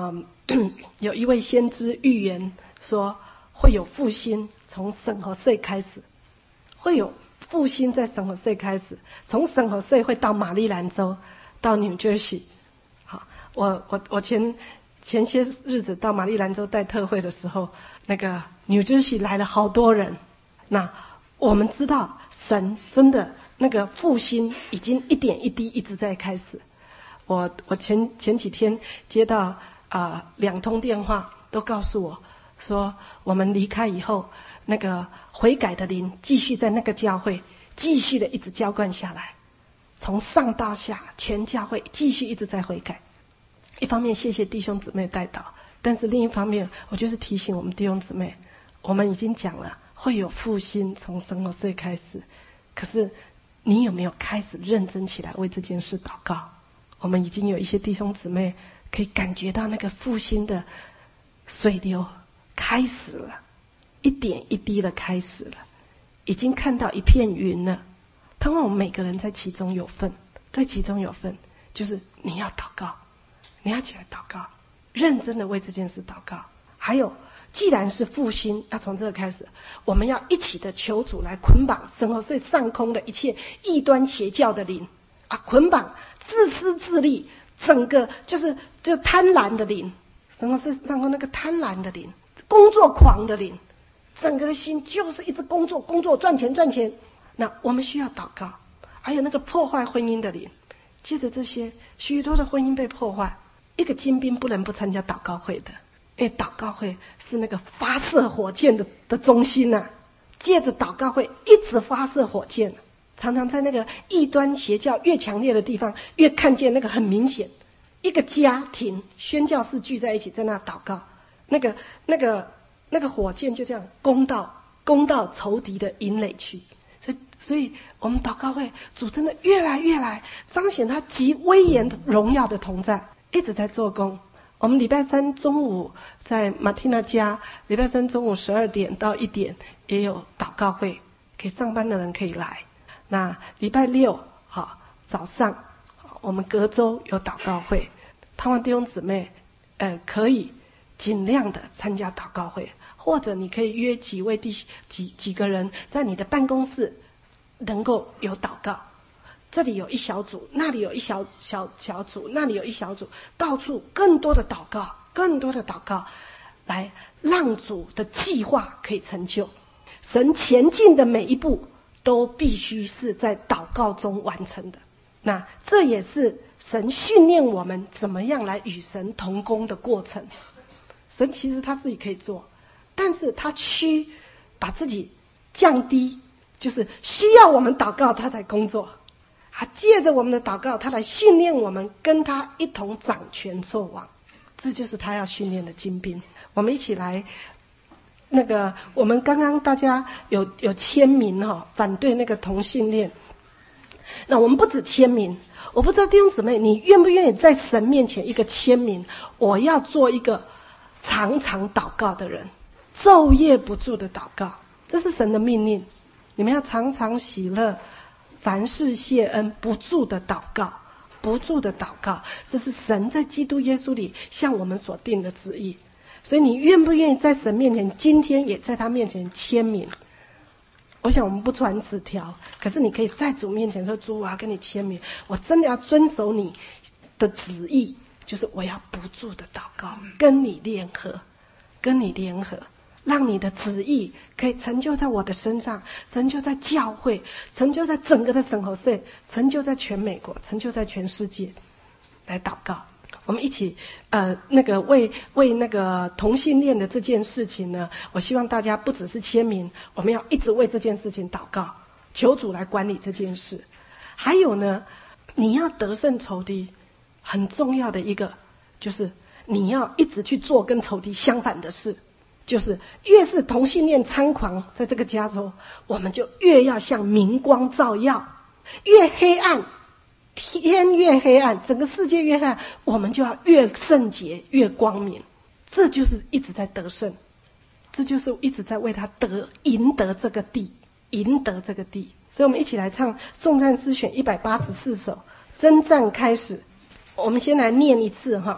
有一位先知预言说会有复兴从圣何塞开始，会有复兴在圣何塞开始，从圣何塞会到马里兰州，到 New Jersey。好，我前些日子到马里兰州带特会的时候，那个 New Jersey 来了好多人。那我们知道神真的那个复兴已经一点一滴一直在开始。我前几天接到2通电话，都告诉我说，我们离开以后，那个悔改的灵继续在那个教会继续的一直浇灌下来，从上到下全教会继续一直在悔改。一方面谢谢弟兄姊妹带导，但是另一方面我就是提醒我们弟兄姊妹，我们已经讲了会有复兴从圣何塞开始，可是你有没有开始认真起来为这件事祷告？我们已经有一些弟兄姊妹可以感觉到那个复兴的水流开始了，一点一滴的开始了，已经看到一片云了。盼望我们每个人在其中有份，在其中有份，就是你要祷告，你要起来祷告，认真的为这件事祷告。还有，既然是复兴，要从这个开始，我们要一起的求主来捆绑圣何塞上空的一切异端邪教的灵捆绑自私自利，整个就贪婪的灵，圣何塞上空那个贪婪的灵，工作狂的灵，整个的心就是一直工作赚钱。那我们需要祷告。还有那个破坏婚姻的灵，接着这些许多的婚姻被破坏，一个精兵不能不参加祷告会的，因为祷告会是那个发射火箭的中心啊。借着祷告会一直发射火箭，常常在那个异端邪教越强烈的地方，越看见那个很明显，一个家庭宣教士聚在一起在那祷告，那个火箭就这样攻到仇敌的营垒去。所以我们祷告会主真的越来彰显他极威严的荣耀的同在，一直在做工。我们礼拜三中午在马蒂娜家，礼拜三中午12点到1点也有祷告会，给上班的人可以来。那礼拜六早上我们隔周有祷告会，盼望弟兄姊妹可以尽量的参加祷告会，或者你可以约几位几个人在你的办公室能够有祷告，这里有一小组，那里有一小组，那里有一小组，到处更多的祷告，来让主的计划可以成就。神前进的每一步都必须是在祷告中完成的。那这也是神训练我们怎么样来与神同工的过程。神其实他自己可以做，但是他把自己降低，就是需要我们祷告他才工作。他借着我们的祷告，他来训练我们跟他一同掌权作王，这就是他要训练的精兵。我们一起来我们刚刚大家有签名反对那个同性恋。那我们不止签名，我不知道弟兄姊妹你愿不愿意在神面前一个签名，我要做一个常常祷告的人，昼夜不住的祷告，这是神的命令。你们要常常喜乐，凡事谢恩，不住的祷告，这是神在基督耶稣里向我们所定的旨意。所以你愿不愿意在神面前今天也在他面前签名？我想我们不传纸条，可是你可以在主面前说，主，我要跟你签名，我真的要遵守你的旨意，就是我要不住的祷告，跟你联合，让你的旨意可以成就在我的身上，成就在教会，成就在整个的圣何塞，成就在全美国，成就在全世界。来祷告，我们一起为那个同性恋的这件事情呢，我希望大家不只是签名，我们要一直为这件事情祷告，求主来管理这件事。还有呢，你要得胜仇敌，很重要的一个就是你要一直去做跟仇敌相反的事。就是越是同性恋猖狂在这个加州，我们就越要向明光照耀，越黑暗，天越黑暗，整个世界越黑暗，我们就要越圣洁越光明。这就是一直在得胜，这就是一直在为他赢得这个地。所以我们一起来唱颂赞诗选184首，征战开始。我们先来念一次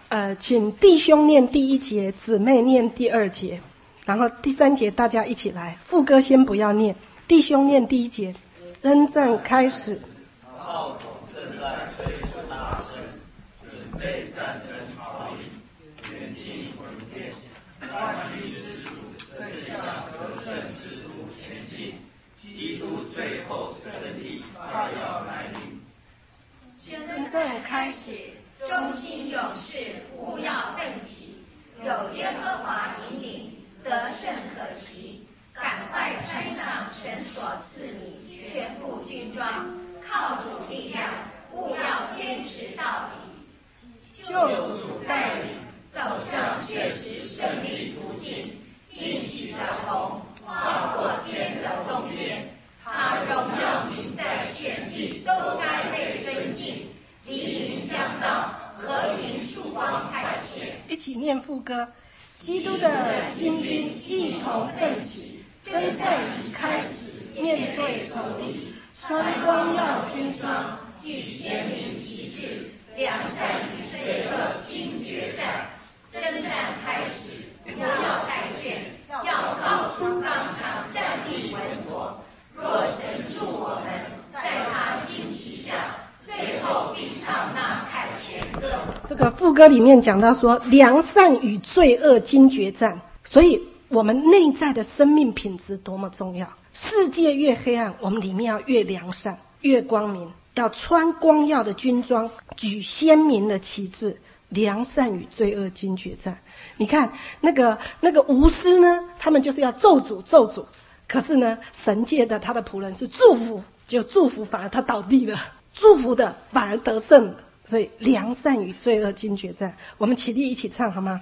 请弟兄念第1节，姊妹念第2节，然后第3节大家一起来。副歌先不要念，弟兄念第1节。征战开始， 炮筒正在吹出大声，准备战争逃离，远近闻变，万军之主正向得胜之路前进，基督最后胜利快要来临。 征战开始，忠心勇士勿要奋起，有耶和华引领，得胜可期。赶快穿上神所赐你全副军装，靠主力量，务要坚持到底。救主带领，走向确实胜利途径，应许的虹划过天的东边，他荣耀名在全地都该被尊敬。黎明将到，和平曙光派遣。 一起念副歌。基督的精兵一同奋起，征战已开始，面对仇敌，穿光耀军装， 举鲜明旗帜，良善与罪恶经决战。征战开始，不要怠倦，要靠出刚强，站立稳妥。若神助我们，在他旌旗下，最后必唱那凯旋歌。 这个副歌里面讲到说，良善与罪恶经决战，所以我们内在的生命品质多么重要。世界越黑暗，我们里面要越良善，越光明，要穿光耀的军装，举鲜明的旗帜，良善与罪恶经决战。你看那个巫师呢，他们就是要咒诅，可是呢，神界的他的仆人是祝福，就祝福反而他倒地了，祝福的反而得胜了。所以良善与罪恶经决战，我们起立一起唱好吗？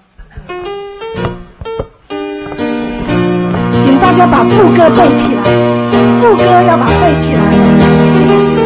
请大家把副歌背起来，副歌要把它背起来。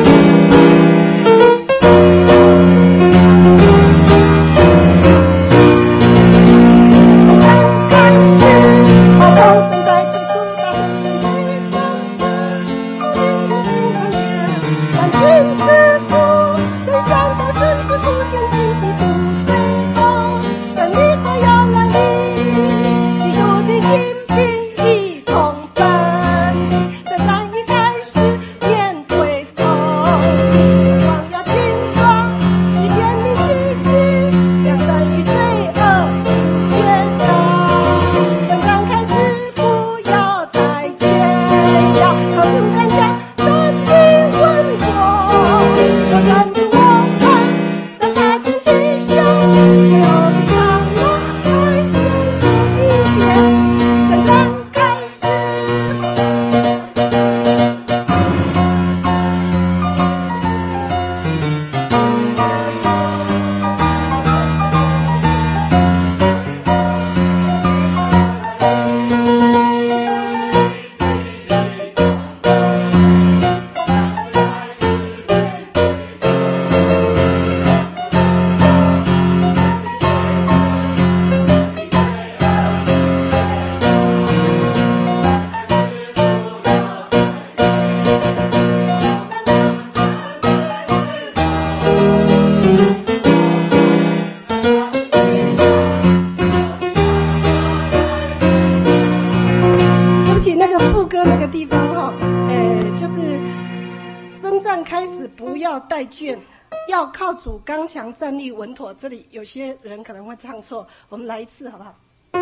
要靠主刚强站立稳妥，这里有些人可能会唱错，我们来一次好不好？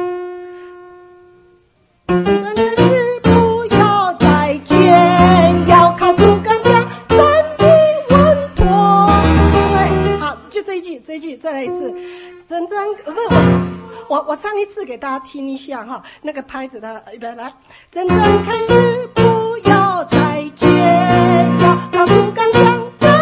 真的是不要怠倦，要靠主刚强站立稳妥。对，好，就这一句，再来一次。真正不是我唱一次给大家听一下哈，那个拍子的，预备来，真正开始不要怠倦，要靠主刚强。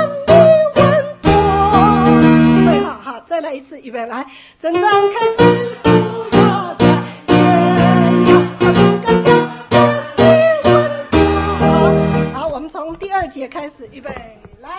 再来一次，预备来，征战开始，不要怠倦，要靠主刚强，站立稳妥。好，我们从第2节开始，预备来。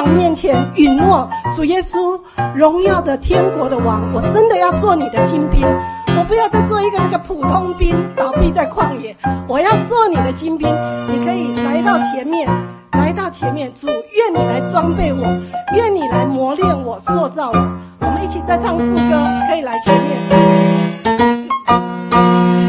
王面前允诺，主耶稣，荣耀的天国的王，我真的要做你的精兵，我不要再做一个那个普通兵，倒闭在旷野，我要做你的精兵。你可以来到前面，主，愿你来装备我，愿你来磨练我，塑造我。我们一起再唱副歌，可以来前面。